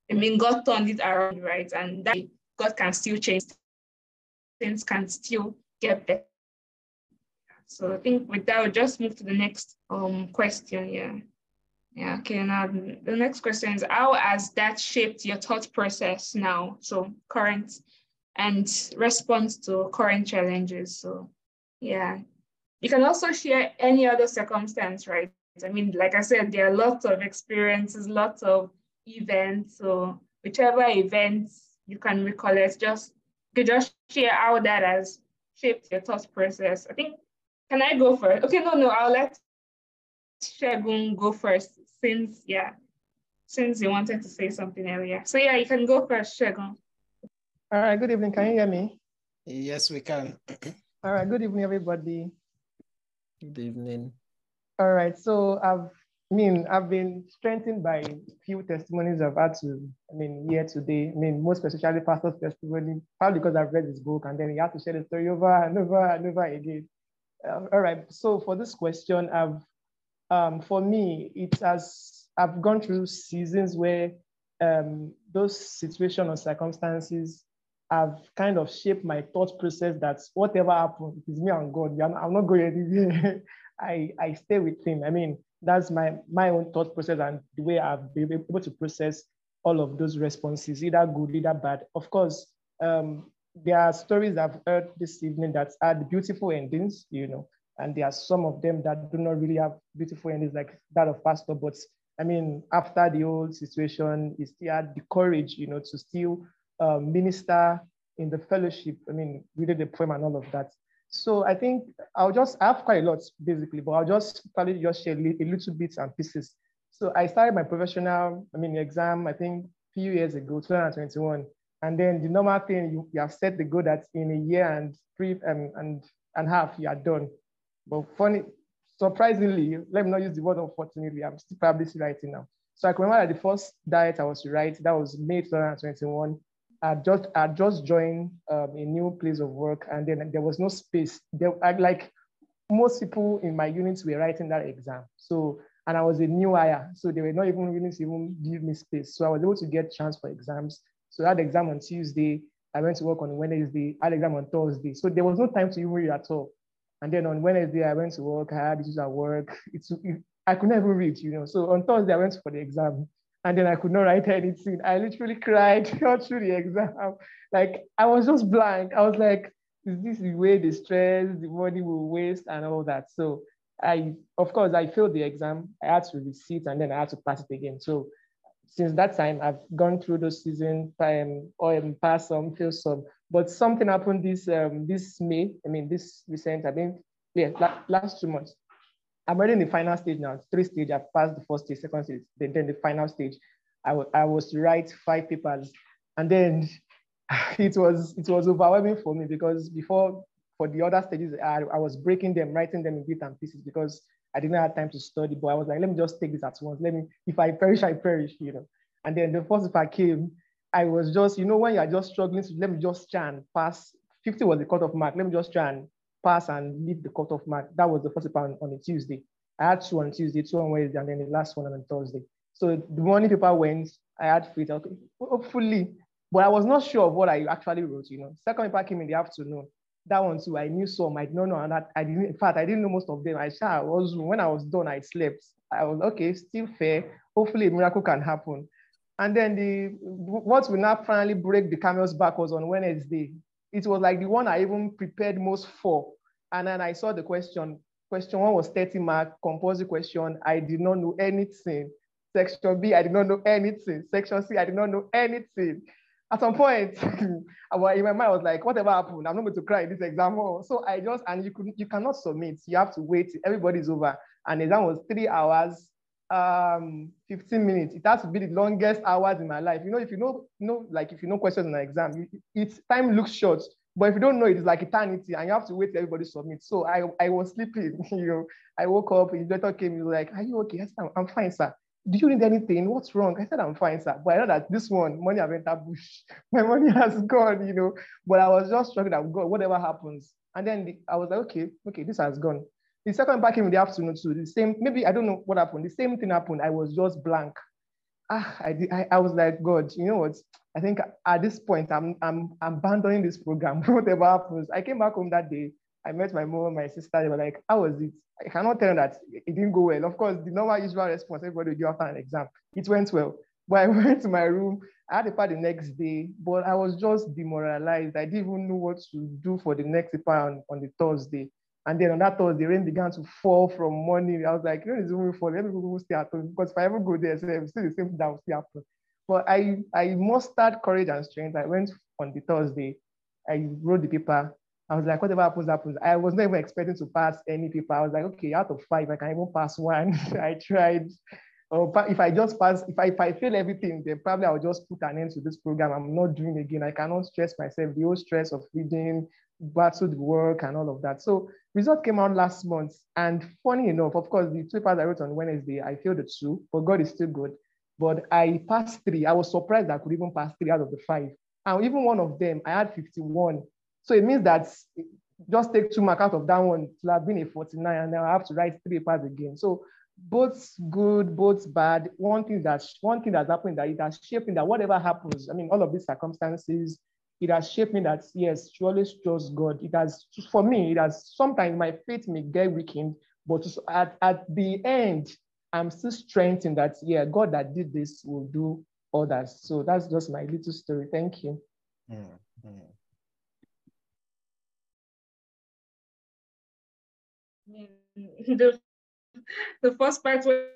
I mean, God turned it around, right? And that God can still change things, can still get better. So I think with that, we'll just move to the next um question. Yeah. Yeah. Okay. Now the next question is, how has that shaped your thought process now? So current and response to current challenges. So yeah. You can also share any other circumstance, right? I mean, like I said, there are lots of experiences, lots of events. So whichever events you can recollect, just you just share how that has shaped your thought process. I think, can I go first? Okay, no, no, I'll let Segun go first since, yeah, since you wanted to say something earlier. So yeah, you can go first, Segun. All right, good evening. Can you hear me? Yes, we can. All right, good evening, everybody. Good evening. All right, so I've, I mean, I've been strengthened by few testimonies I've had to, I mean, hear today. I mean, most especially pastor's testimony, probably because I've read his book and then he had to share the story over and over and over again. Uh, all right, so for this question, I've, um, for me, it has, I've gone through seasons where um, those situations or circumstances have kind of shaped my thought process that whatever happens, it is me and God. I'm not going anywhere. I, I stay with him. I mean, that's my, my own thought process and the way I've been able to process all of those responses, either good, either bad. Of course, um, there are stories I've heard this evening that had beautiful endings, you know, and there are some of them that do not really have beautiful endings like that of Pastor. But I mean, after the whole situation, he still had the courage, you know, to still um, minister in the fellowship. I mean, we did the poem and all of that. So I think I'll just, I have quite a lot basically, but I'll just probably just share a little bits and pieces. So I started my professional, I mean, exam, I think a few years ago, twenty twenty-one. And then the normal thing, you, you have set the goal that in a year and three um, and, and half, you are done. But funny, surprisingly, let me not use the word unfortunately, I'm still probably still writing now. So I can remember that the first diet I was to write, that was May twenty twenty-one. I just I just joined um, a new place of work, and then there was no space. There, I, like most people in my units were writing that exam. So, and I was a new hire, so they were not even willing to even give me space. So I was able to get chance for exams. So I had exam on Tuesday. I went to work on Wednesday. I had exam on Thursday. So there was no time to even read at all. And then on Wednesday I went to work. I had issues at work. It's it, I could never read, you know. So on Thursday I went for the exam. And then I could not write anything. I literally cried all through the exam. Like, I was just blank. I was like, is this the way the stress, the money will waste and all that? So I, of course, I failed the exam. I had to resit and then I had to pass it again. So since that time, I've gone through those seasons, um, or um, pass some, fail some. But something happened this um, this May. I mean, this recent, I think, yeah, la last two months. I'm already in the final stage now, three stage. I've passed the first stage, second stage, then, then the final stage. I, I was to write five papers. And then it was it was overwhelming for me because before, for the other stages, I, I was breaking them, writing them in bits and pieces because I didn't have time to study. But I was like, let me just take this at once. Let me, if I perish, I perish, you know. And then the first paper came, I was just, you know, when you're just struggling, to, let me just try and pass. fifty was the cutoff mark. Let me just try and pass and leave the cutoff mark. That was the first paper on, on a Tuesday. I had two on Tuesday, two on Wednesday, and then the last one on Thursday. So the morning paper went, I had free, okay, hopefully, but I was not sure of what I actually wrote, you know. Second paper came in the afternoon. That one too, I knew some, I did not know, and that I didn't, in fact, I didn't know most of them. I, I was, when I was done, I slept. I was, okay, still fair. Hopefully a miracle can happen. And then the, what will now finally break the camel's back was on Wednesday. It was like the one I even prepared most for. And then I saw the question. Question one was thirty mark, composite question. I did not know anything. Section B, I did not know anything. Section C, I did not know anything. At some point, in my mind, I was like, whatever happened, I'm not going to cry in this exam. So I just, and you could, you cannot submit. You have to wait. Everybody's over. And the exam was three hours, um, fifteen minutes. It has to be the longest hours in my life. You know, if you know, you know, like if you know questions in an exam, it's time looks short. But if you don't know, it's like eternity, and you have to wait till everybody submit. So I, I was sleeping. You know, I woke up. The doctor came. He was like, "Are you okay?" I said, "I'm fine, sir. Do you need anything? What's wrong?" I said, "I'm fine, sir." But I know that this one, money have entered bush. My money has gone. You know, but I was just struggling that God, whatever happens. And then the, I was like, "Okay, okay, this has gone." The second back came in the afternoon too. The same, maybe I don't know what happened. The same thing happened. I was just blank. ah, I, did, I, I was like, God, you know what? I think at this point, I'm, I'm, I'm abandoning this program, whatever happens. I came back home that day. I met my mom, my sister. They were like, how was it? I cannot tell them that it didn't go well. Of course, the normal usual response everybody will give after an exam. It went well. But I went to my room. I had a part the next day, but I was just demoralized. I didn't even know what to do for the next part on, on the Thursday. And then on that Thursday, rain began to fall from morning. I was like, rain is only falling. Let me go stay at home. Because if I ever go there, it's still the same thing that will still happen. But I, I mustered courage and strength. I went on the Thursday. I wrote the paper. I was like, whatever happens, happens. I was not even expecting to pass any paper. I was like, okay, out of five, I can even pass one. I tried. Or if I just pass, if I, if I fail everything, then probably I'll just put an end to this program. I'm not doing again. I cannot stress myself. The whole stress of reading, battled work and all of that. So result came out last month. And funny enough, of course, the two papers I wrote on Wednesday, I failed the two, but God is still good. But I passed three. I was surprised I could even pass three out of the five. And even one of them, I had fifty-one. So it means that just take two marks out of that one, it will have been a forty-nine, and then I have to write three papers again. So both good, both bad. One thing that's one thing that's happened that it has shaped me that whatever happens, I mean, all of these circumstances, it has shaped me that yes, to always trust God. It has, for me, it has sometimes my faith may get weakened, but at, at the end, I'm still strengthened that yeah, God that did this will do others. So that's just my little story. Thank you. Mm-hmm. The, the first part was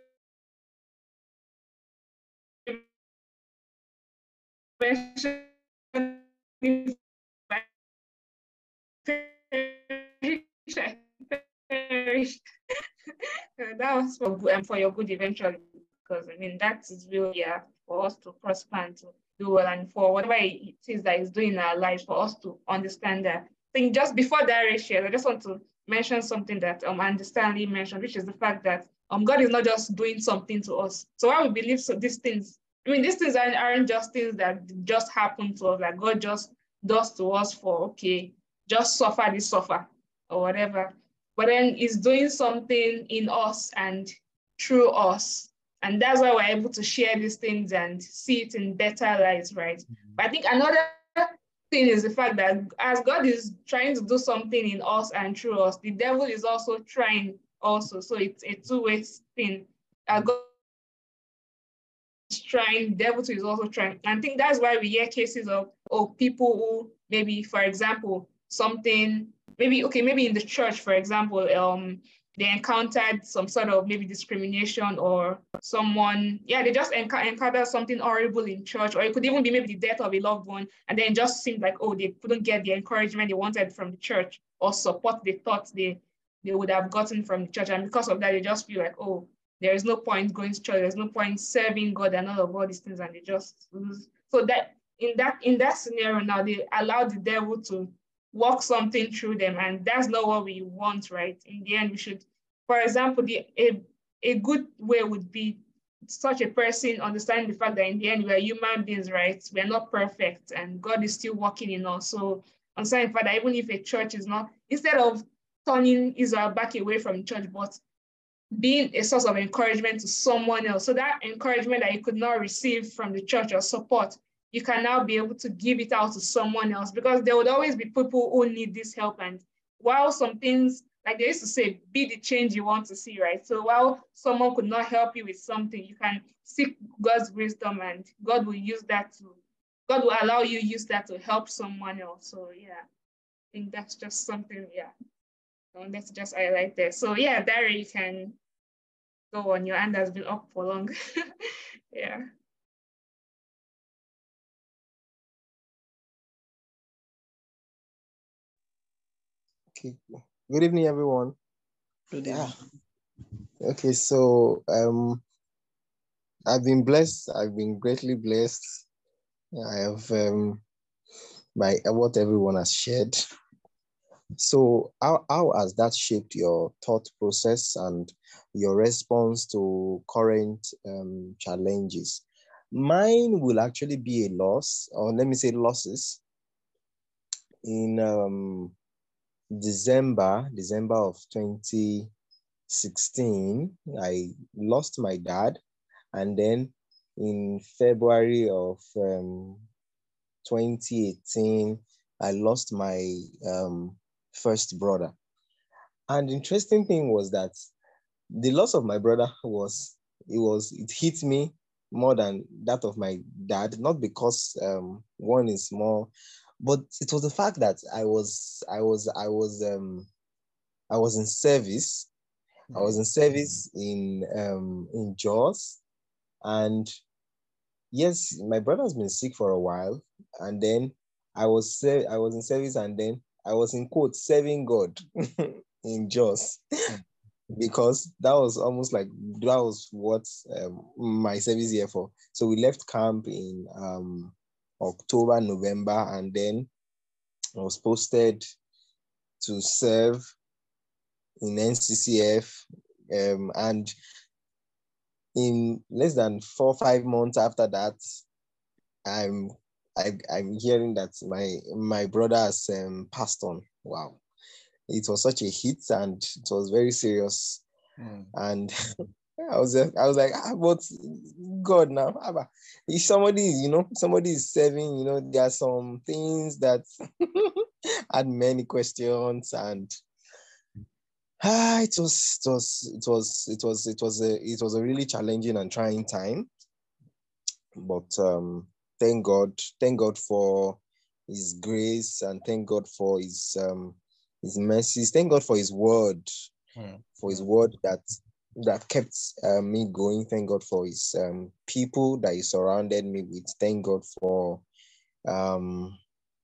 that was for good and for your good eventually, because I mean that is really yeah for us to prosper and to do well, and for whatever it is that is doing in our lives, for us to understand that. I think just before Dare shares, I just want to mention something that um understanding mentioned, which is the fact that um God is not just doing something to us. So why we believe so these things, I mean these things aren't, aren't just things that just happen to us, like God just does to us for okay, just suffer this suffer or whatever. But then it's doing something in us and through us. And that's why we're able to share these things and see it in better light, right? Mm-hmm. But I think another thing is the fact that as God is trying to do something in us and through us, the devil is also trying also. So it's a two-way thing. Uh, God is trying, the devil is also trying. And I think that's why we hear cases of, of people who maybe, for example, something, maybe, okay, maybe in the church, for example, um, they encountered some sort of maybe discrimination or someone, yeah, they just enc- encountered something horrible in church, or it could even be maybe the death of a loved one, and then it just seemed like, oh, they couldn't get the encouragement they wanted from the church or support they thought they, they would have gotten from the church. And because of that, they just feel like, oh, there is no point going to church, there's no point serving God and all of all these things, and they just lose. So that in that in that scenario now, they allow the devil to walk something through them, and that's not what we want, right? In the end, we should, for example, the a, a good way would be such a person understanding the fact that in the end we are human beings, right? We are not perfect, and God is still working in us. So understanding the fact that even if a church is not, instead of turning Israel back away from church, but being a source of encouragement to someone else. So that encouragement that you could not receive from the church or support, you can now be able to give it out to someone else, because there would always be people who need this help. And while some things, like they used to say, be the change you want to see, right? So while someone could not help you with something, you can seek God's wisdom, and God will use that to, God will allow you use that to help someone else. So yeah, I think that's just something, yeah. So let's just highlight there. So yeah, Dari, you can go on. Your hand has been up for long. Yeah. Okay. Good evening, everyone. Good evening. Yeah. Okay, so um, I've been blessed. I've been greatly blessed. I have um, by what everyone has shared. So how, how has that shaped your thought process and your response to current um, challenges? Mine will actually be a loss, or let me say losses. In um, December, December of twenty sixteen, I lost my dad. And then in February of um, twenty eighteen, I lost my um, first brother. And the interesting thing was that the loss of my brother was, it was, it hit me more than that of my dad, not because um, one is more, but it was the fact that I was, I was, I was, um, I was in service. I was in service in um, in Jos, and yes, my brother has been sick for a while, and then I was ser- I was in service, and then I was in quote serving God in Jos. Because that was almost like that was what um, my service year for. So we left camp in um, October, November, and then I was posted to serve in N C C F, um, and in less than four five months after that, I'm I, I'm hearing that my my brother has um, passed on. Wow, it was such a hit, and it was very serious. Mm. And I was I was like, ah, but God now, if somebody is, you know, somebody is serving, you know, there are some things that had many questions, and ah, it was it was it was it was it was a it was a really challenging and trying time. But um, thank God, thank God for His grace, and thank God for His um His mercies. Thank God for His word, mm. for His word that that kept uh, me going. Thank God for His um people that He surrounded me with. Thank God for um.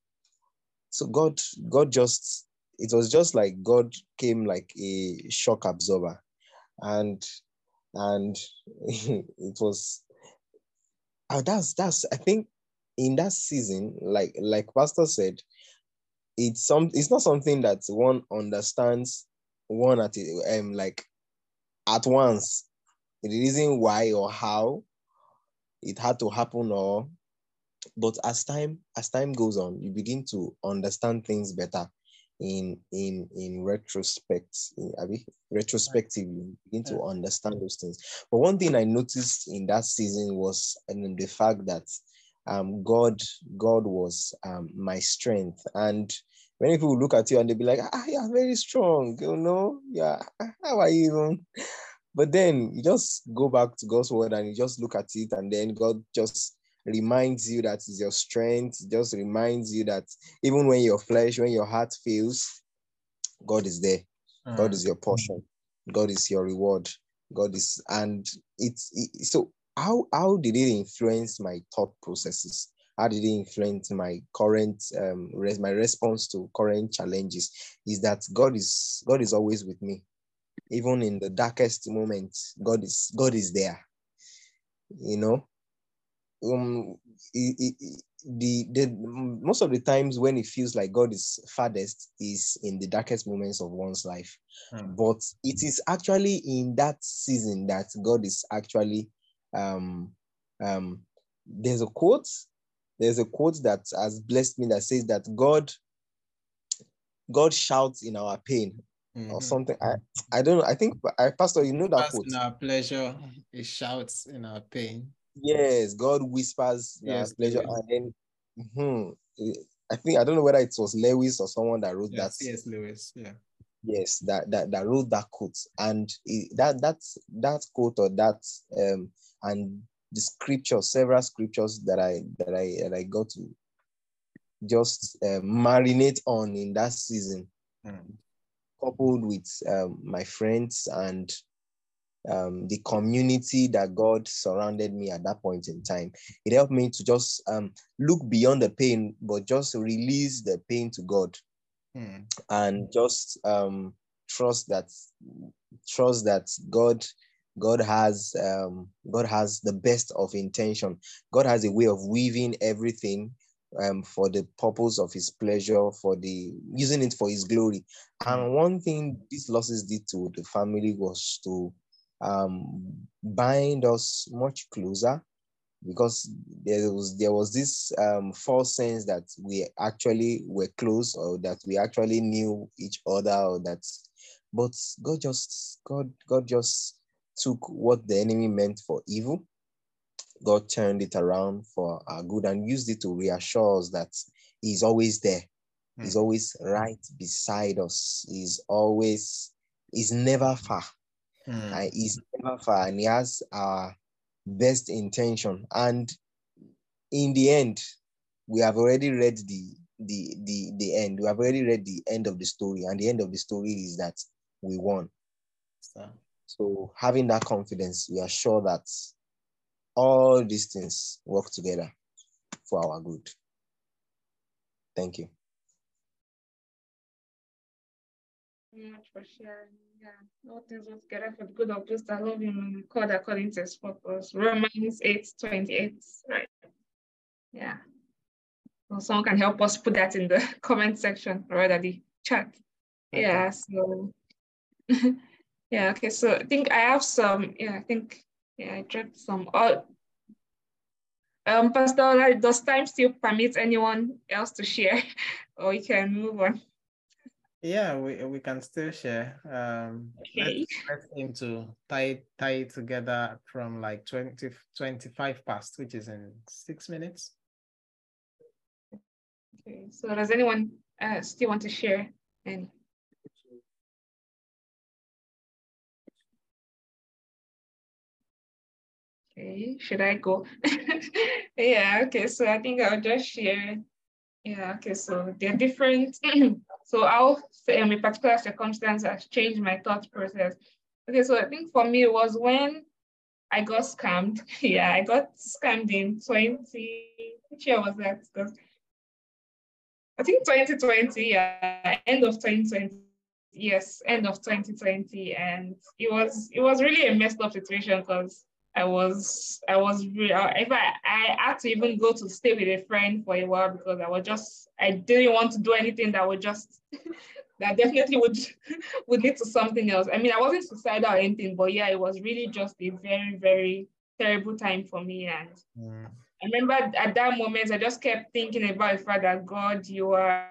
So God, God just it was just like God came like a shock absorber, and and it was. Oh, that's that's I think in that season, like like Pastor said, it's some it's not something that one understands one at a, um like at once. The reason why or how it had to happen, or but as time as time goes on, you begin to understand things better in in in retrospect. In, I mean, retrospectively, you begin to understand those things. But one thing I noticed in that season was and the fact that um God God was um my strength. And many people look at you and they'll be like, ah, you're very strong, you know, yeah, how are you even? But then you just go back to God's word and you just look at it, and then God just reminds you that it's your strength. It just reminds you that even when your flesh, when your heart fails, God is there. Mm. God is your portion. God is your reward. God is, and it's it, so how how did it influence my thought processes? How did it influence my current um res, my response to current challenges? Is that God is God is always with me. Even in the darkest moments, God is God is there. You know, um, it, it, the the most of the times when it feels like God is farthest is in the darkest moments of one's life. Hmm. But it is actually in that season that God is actually um um. There's a quote. There's a quote that has blessed me that says that God God shouts in our pain. Mm-hmm. Or something. I, I don't know. I think, I, Pastor, you know that Us quote. In our pleasure, He shouts in our pain. Yes, God whispers in yes, our pleasure. Lewis. And then, mm-hmm, I think, I don't know whether it was Lewis or someone that wrote yes, that. Yes, Lewis, yeah. Yes, that, that, that wrote that quote. And it, that, that, that quote or that, um, and the scriptures, several scriptures that I, that I, that I got to just uh, marinate on in that season. Mm. Coupled with um, my friends and um, the community that God surrounded me at that point in time, it helped me to just um, look beyond the pain, but just release the pain to God. Hmm. And just um, trust that trust that God God has um, God has the best of intention. God has a way of weaving everything Um, for the purpose of His pleasure, for the using it for His glory. And one thing these losses did to the family was to um, bind us much closer, because there was there was this um, false sense that we actually were close, or that we actually knew each other, or that. But God just God God just took what the enemy meant for evil, God turned it around for our good and used it to reassure us that He's always there. Mm. He's always right beside us. He's always, He's never far. Mm. Uh, he's never far, and He has our best intention. And in the end, we have already read the the the the end. We have already read the end of the story, and the end of the story is that we won. So, so having that confidence, we are sure that all these things work together for our good. Thank you. Thank you much for sharing. Yeah, all things work together for the good of those that love Him and called according to His purpose. Romans eight twenty-eight, right? Yeah. So someone can help us put that in the comment section or rather the chat. Okay. Yeah. So. Yeah. Okay. So I think I have some. Yeah. I think. Yeah. I dropped some. Oh. Um, Pastor, does time still permit anyone else to share, or we can move on? Yeah, we, we can still share. Um, okay. Let's, let's aim to tie, tie it together from like twenty, twenty-five past, which is in six minutes. Okay, so does anyone uh, still want to share any? Okay, should I go? Yeah, okay, so I think I'll just share. Yeah, okay, so they're different. So I'll say um, a particular circumstance has changed my thought process. Okay, so I think for me it was when I got scammed. Yeah, I got scammed in twenty, which year was that? Because I think twenty twenty, yeah, end of twenty twenty. Yes, end of twenty twenty. And it was it was really a messed up situation because I was, I was, if I, I had to even go to stay with a friend for a while because I was just, I didn't want to do anything that would just, that definitely would, would lead to something else. I mean, I wasn't suicidal or anything, but yeah, it was really just a very, very terrible time for me. And mm. I remember at that moment, I just kept thinking about the fact that God, you are,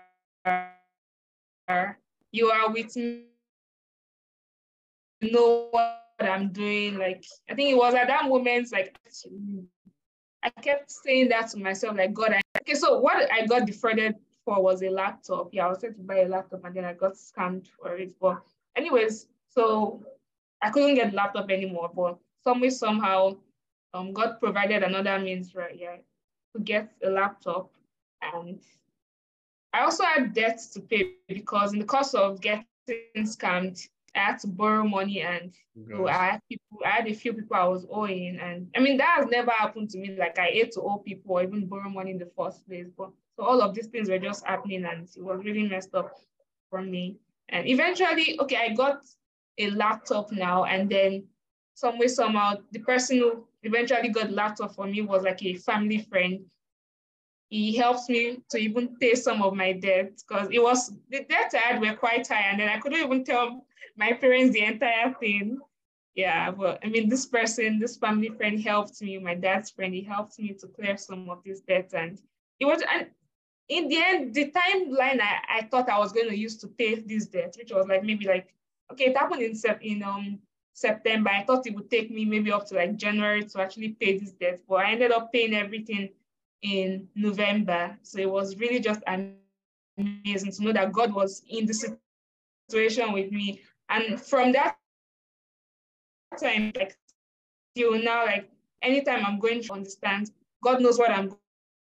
you are with me. You know what I'm doing. Like, I think it was at that moment, like, I kept saying that to myself, like, God, I, okay, so what I got defrauded for was a laptop. Yeah, I was set to buy a laptop and then I got scammed for it. But anyways, so I couldn't get the laptop anymore, but some way, somehow, um, God provided another means, right, yeah, to get a laptop. And I also had debts to pay because in the course of getting scammed, I had to borrow money, and so I had people, I had a few people I was owing, and I mean that has never happened to me. Like I ate to owe people or even borrow money in the first place. But so all of these things were just happening, and it was really messed up for me. And eventually, okay, I got a laptop now, and then some way somehow the person who eventually got the laptop for me was like a family friend. He helped me to even pay some of my debt because it was the debt I had were quite high, and then I couldn't even tell my parents the entire thing. Yeah, but I mean, this person, this family friend helped me, my dad's friend, he helped me to clear some of this debt. And it was, and in the end, the timeline I, I thought I was going to use to pay this debt, which was like maybe like, okay, it happened in, in um, September. I thought it would take me maybe up to like January to actually pay this debt, but I ended up paying everything in November. So it was really just amazing to know that God was in the situation with me. And from that time, like till now, like anytime I'm going to understand, God knows what I'm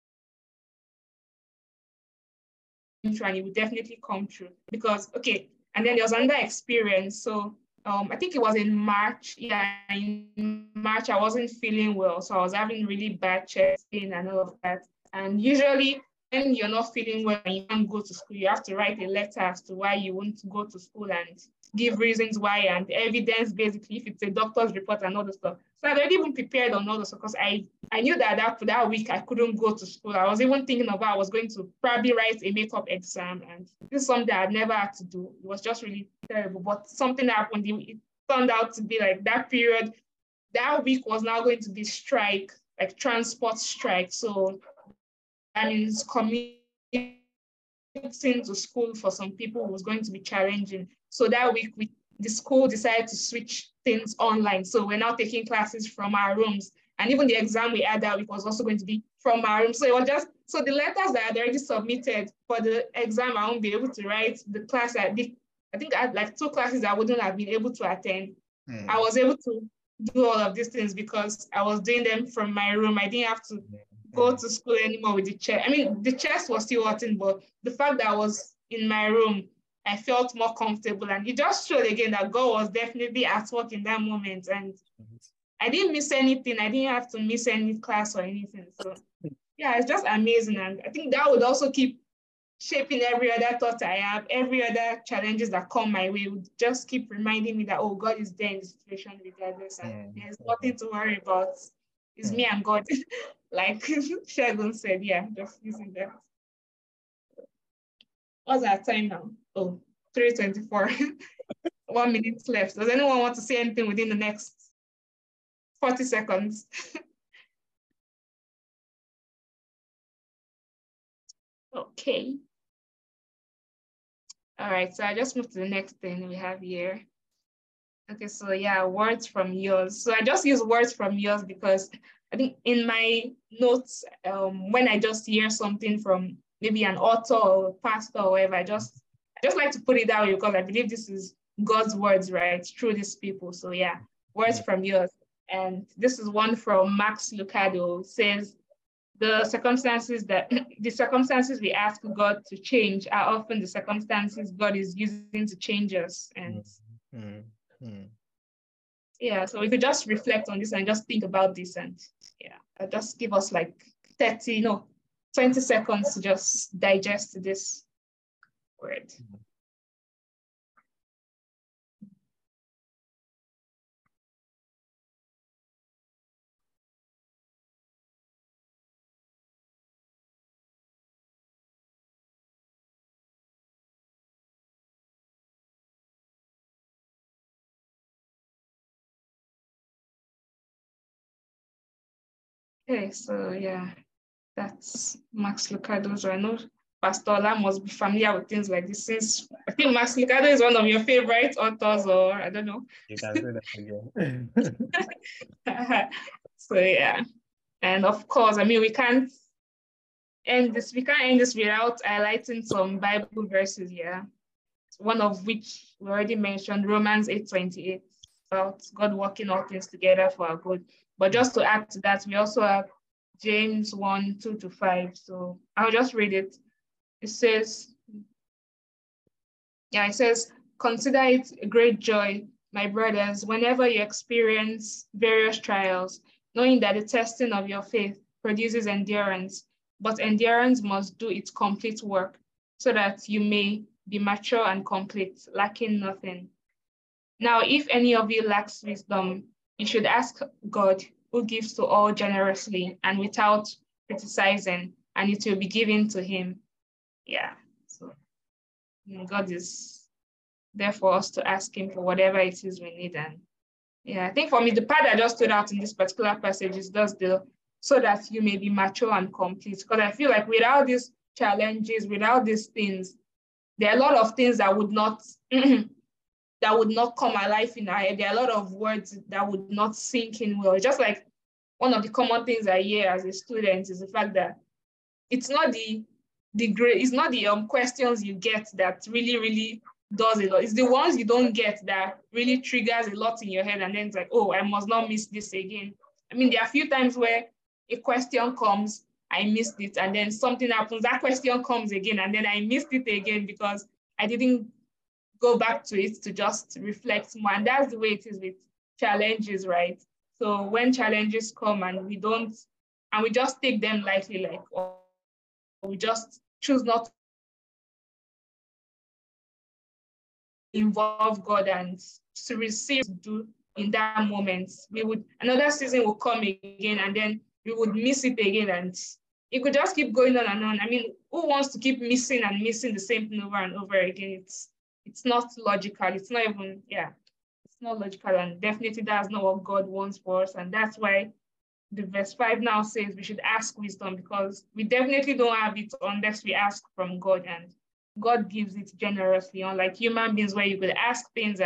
going through, and it will definitely come true. Because okay, and then there was another experience. So um, I think it was in March. Yeah, in March I wasn't feeling well, so I was having really bad chest pain and all of that. And usually, when you're not feeling well and you can't go to school, you have to write a letter as to why you want to go to school and give reasons why and evidence, basically, if it's a doctor's report and all the stuff. So I'd already been prepared on all the stuff because I, I knew that, that for that week I couldn't go to school. I was even thinking about I was going to probably write a makeup exam, and this is something I'd never had to do. It was just really terrible, but something happened. It turned out to be like that period, that week was now going to be strike, like transport strike. So that means commuting to school for some people was going to be challenging. So that week, we, the school decided to switch things online. So we're now taking classes from our rooms. And even the exam we had that week was also going to be from our room. So it was just, so the letters that I had already submitted for the exam, I won't be able to write. The class, I, did, I think I had like two classes I wouldn't have been able to attend. Mm. I was able to do all of these things because I was doing them from my room. I didn't have to go to school anymore with the chair. I mean, the chest was still hurting, but the fact that I was in my room, I felt more comfortable. And it just showed again that God was definitely at work in that moment. And I didn't miss anything. I didn't have to miss any class or anything. So yeah, it's just amazing. And I think that would also keep shaping every other thought I have, every other challenges that come my way would just keep reminding me that, oh, God is there in the situation regardless. And mm. there's nothing to worry about. It's mm. me and God. Like Shegun said, yeah, just using that. What's our time now? Oh, three twenty-four. One minute left. Does anyone want to say anything within the next forty seconds? Okay. All right, so I just moved to the next thing we have here. Okay, so yeah, words from yours. So I just use words from yours because I think in my notes, um, when I just hear something from maybe an author or pastor or whatever, I just, I just like to put it that way because I believe this is God's words, right, through these people. So yeah, words from yours. And this is one from Max Lucado. It says, the circumstances that the circumstances we ask God to change are often the circumstances God is using to change us. And mm-hmm. yeah, so we could just reflect on this and just think about this, and yeah, I'll just give us like thirty, no, twenty seconds to just digest this word. Mm-hmm. Okay, so yeah, that's Max Lucado. So I know Pastor Ola must be familiar with things like this since I think Max Lucado is one of your favorite authors, or I don't know. You can say that again. So yeah, and of course, I mean, we can't end this, we can't end this without highlighting some Bible verses here. One of which we already mentioned, Romans eight twenty-eight, about God working all things together for our good. But just to add to that, we also have James one, two to five. So I'll just read it. It says, yeah, it says, consider it a great joy, my brothers, whenever you experience various trials, knowing that the testing of your faith produces endurance, but endurance must do its complete work so that you may be mature and complete, lacking nothing. Now, if any of you lacks wisdom, you should ask God, who gives to all generously and without criticizing, and it will be given to him. Yeah, so God is there for us to ask him for whatever it is we need. And yeah, I think for me, the part that just stood out in this particular passage is just the, so that you may be mature and complete. Because I feel like without these challenges, without these things, there are a lot of things that would not, that would not come alive in our head. There are a lot of words that would not sink in well. Just like one of the common things I hear as a student is the fact that it's not the the great, it's not the um questions you get that really, really does a lot. It's the ones you don't get that really triggers a lot in your head, and then it's like, oh, I must not miss this again. I mean, there are a few times where a question comes, I missed it, and then something happens, that question comes again, and then I missed it again because I didn't go back to it to just reflect more. And that's the way it is with challenges, right? So when challenges come and we don't, and we just take them lightly, like, or we just choose not to involve God and to receive, to do in that moment, we would, another season will come again, and then we would miss it again, and it could just keep going on and on. I mean, who wants to keep missing and missing the same thing over and over again? It's it's not logical. It's not even, yeah, it's not logical, and definitely that's not what God wants for us. And that's why the verse five now says we should ask wisdom, because we definitely don't have it unless we ask from God, and God gives it generously, unlike human beings where you could ask things and they would first of all want to know why you don't even know that in the first place.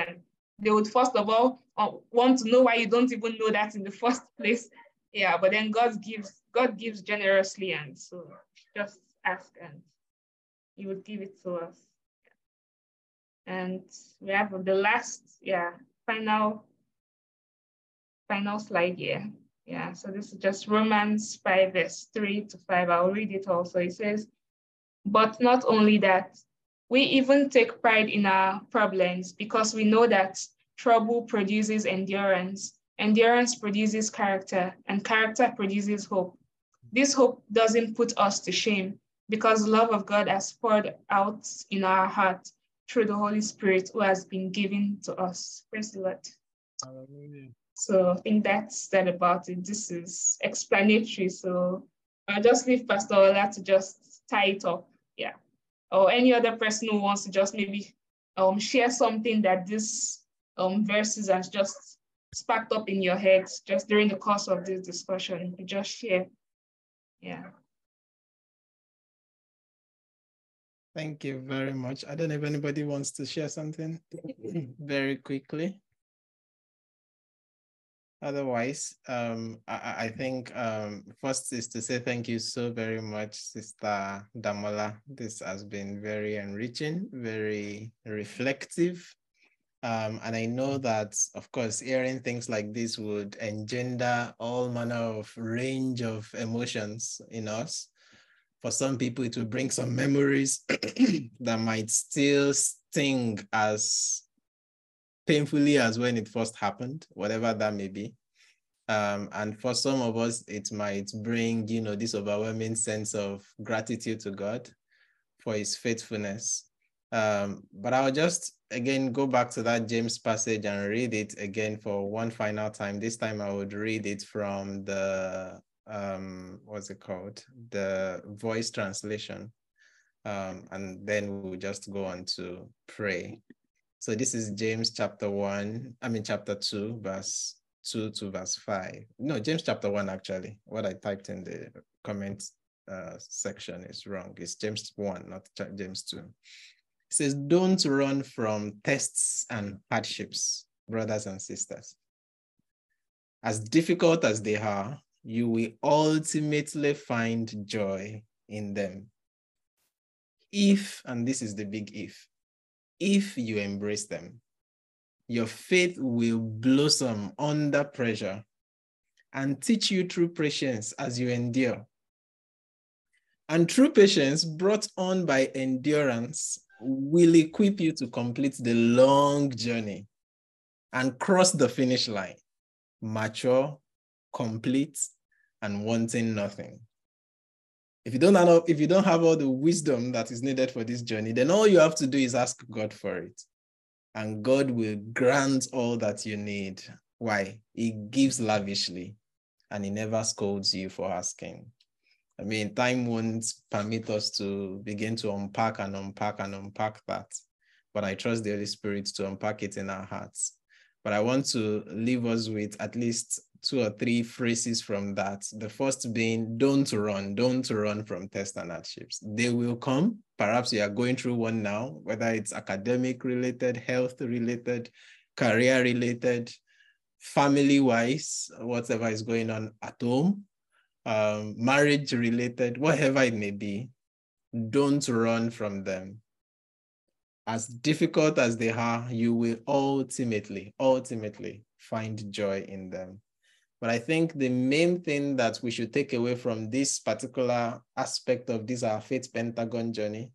Yeah, but then God gives, God gives generously, and so just ask and He would give it to us. And we have the last, yeah, final, final slide here. Yeah, so this is just Romans five, verse three to five. I'll read it also. It says, but not only that, we even take pride in our problems because we know that trouble produces endurance. Endurance produces character, and character produces hope. This hope doesn't put us to shame because the love of God has poured out in our heart through the Holy Spirit who has been given to us. Praise the Lord. Hallelujah. So I think that's that about it. This is explanatory. So I'll just leave Pastor Ola to just tie it up. Yeah. Or any other person who wants to just maybe um, share something that this um, verses has just sparked up in your head just during the course of this discussion. You just share. Yeah. Thank you very much. I don't know if anybody wants to share something very quickly. Otherwise, um, I, I think um, first is to say thank you so very much, Sister Damola. This has been very enriching, very reflective. Um, and I know that, of course, hearing things like this would engender all manner of range of emotions in us. For some people, it will bring some memories that might still sting as painfully as when it first happened, whatever that may be. Um, and for some of us, it might bring, you know, this overwhelming sense of gratitude to God for his faithfulness. Um, but I'll just, again, go back to that James passage and read it again for one final time. This time I would read it from the, um, what's it called? The Voice translation. Um, and then we'll just go on to pray. So this is James chapter one, I mean chapter two, verse two to verse five. No, James chapter one, actually. What I typed in the comment uh, section is wrong. It's James one, not James two. It says, don't run from tests and hardships, brothers and sisters. As difficult as they are, you will ultimately find joy in them. If, and this is the big if, if you embrace them, your faith will blossom under pressure and teach you true patience as you endure. And true patience, brought on by endurance, will equip you to complete the long journey and cross the finish line, mature, complete, and wanting nothing. If you don't have, if you don't have all the wisdom that is needed for this journey, then all you have to do is ask God for it. And God will grant all that you need. Why? He gives lavishly, and he never scolds you for asking. I mean, time won't permit us to begin to unpack and unpack and unpack that. But I trust the Holy Spirit to unpack it in our hearts. But I want to leave us with at least two or three phrases from that. The first being, don't run, don't run from tests and hardships. They will come. Perhaps you are going through one now, whether it's academic related, health related, career related, family-wise, whatever is going on at home, um, marriage related, whatever it may be. Don't run from them. As difficult as they are, you will ultimately, ultimately find joy in them. But I think the main thing that we should take away from this particular aspect of this our faith pentagon journey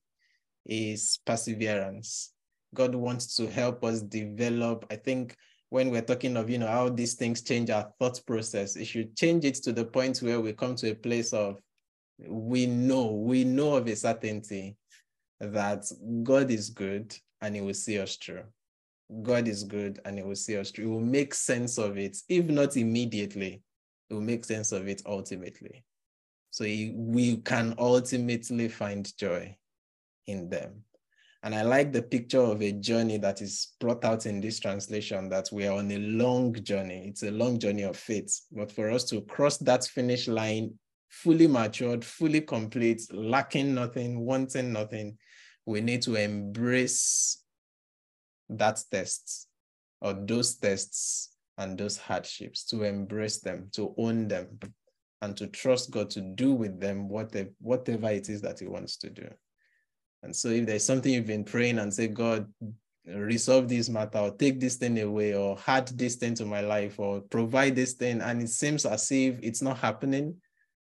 is perseverance. God wants to help us develop. I think when we're talking of, you know, how these things change our thought process, it should change it to the point where we come to a place of, we know, we know of a certainty that God is good and he will see us through. God is good and he will see us through. He will make sense of it. If not immediately, he will make sense of it ultimately. So he, we can ultimately find joy in them. And I like the picture of a journey that is brought out in this translation, that we are on a long journey. It's a long journey of faith. But for us to cross that finish line, fully matured, fully complete, lacking nothing, wanting nothing, we need to embrace that test or those tests and those hardships, to embrace them, to own them, and to trust God to do with them whatever, whatever it is that he wants to do. And so if there's something you've been praying and say, God, resolve this matter, or take this thing away, or add this thing to my life, or provide this thing, and it seems as if it's not happening,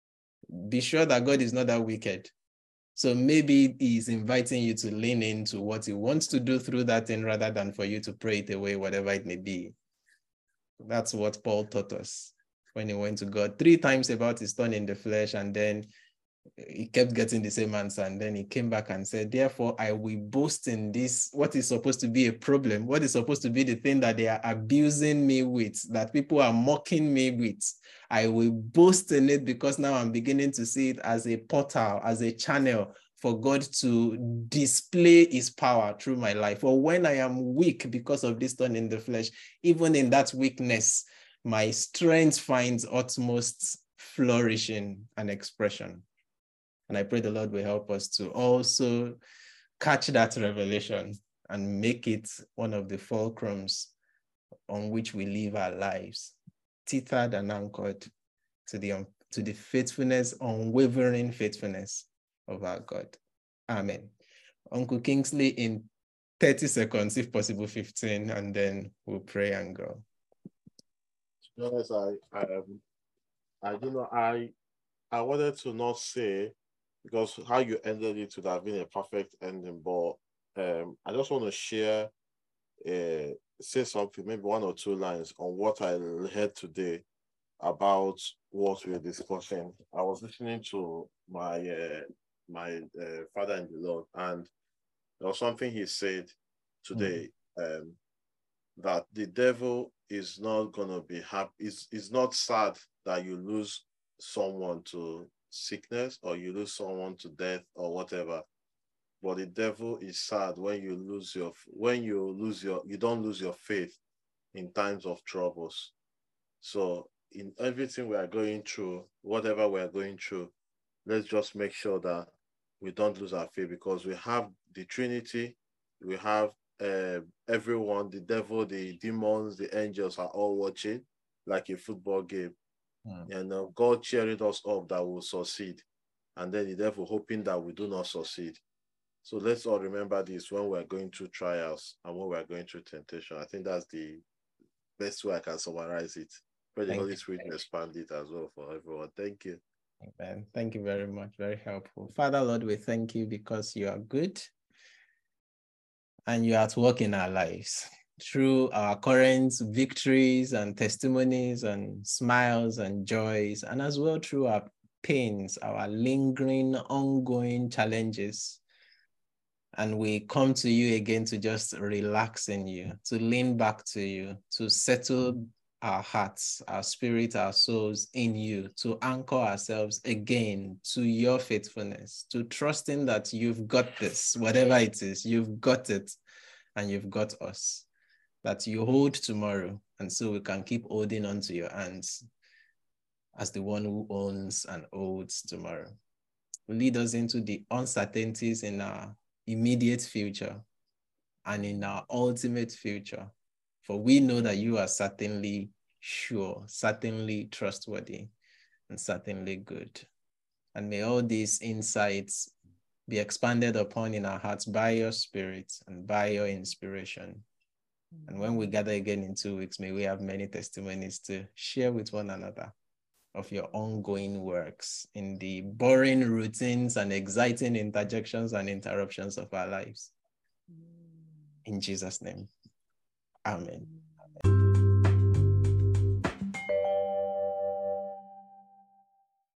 be sure that God is not that wicked. So maybe he's inviting you to lean into what he wants to do through that thing rather than for you to pray it away, whatever it may be. That's what Paul taught us when he went to God three times about his thorn in the flesh, and then he kept getting the same answer, and then he came back and said, therefore I will boast in this, what is supposed to be a problem, what is supposed to be the thing that they are abusing me with, that people are mocking me with. I will boast in it because now I'm beginning to see it as a portal, as a channel for God to display his power through my life. Or when I am weak because of this thorn in the flesh, even in that weakness, my strength finds utmost flourishing and expression. And I pray the Lord will help us to also catch that revelation and make it one of the fulcrums on which we live our lives, tethered and anchored to the, to the faithfulness, unwavering faithfulness of our God. Amen. Uncle Kingsley, in thirty seconds, if possible fifteen, and then we'll pray and go. To be honest, I, I, um, I do know, I, I wanted to not say, because how you ended it would have been a perfect ending, but um, I just want to share, uh, say something, maybe one or two lines on what I heard today about what we're discussing. I was listening to my uh, my uh, father in the Lord, and there was something he said today, mm. um, that the devil is not going to be happy. It's, it's not sad that you lose someone to sickness or you lose someone to death or whatever, but the devil is sad when you lose your when you lose your you don't lose your faith in times of troubles. So in everything we are going through, whatever we are going through, let's just make sure that we don't lose our faith, because we have the Trinity, we have uh, everyone, the devil, the demons, the angels are all watching like a football game. Mm. And uh, God cheering us up that we'll succeed, and then the devil hoping that we do not succeed. So let's all remember this when we're going through trials and when we're going through temptation. I think that's the best way I can summarize it. Pray the Holy Spirit to expand it as well for everyone. Thank you. Amen. Thank you very much. Very helpful. Father, Lord, we thank you because you are good and you are at work in our lives through our current victories and testimonies and smiles and joys, and as well through our pains, our lingering, ongoing challenges. And we come to you again to just relax in you, to lean back to you, to settle our hearts, our spirit, our souls in you, to anchor ourselves again to your faithfulness, to trusting that you've got this, whatever it is, you've got it and you've got us, that you hold tomorrow. And so we can keep holding on to your hands as the one who owns and holds tomorrow. Lead us into the uncertainties in our immediate future and in our ultimate future. For we know that you are certainly sure, certainly trustworthy, and certainly good. And may all these insights be expanded upon in our hearts by your Spirit and by your inspiration. And when we gather again in two weeks, may we have many testimonies to share with one another of your ongoing works in the boring routines and exciting interjections and interruptions of our lives. In Jesus' name, amen.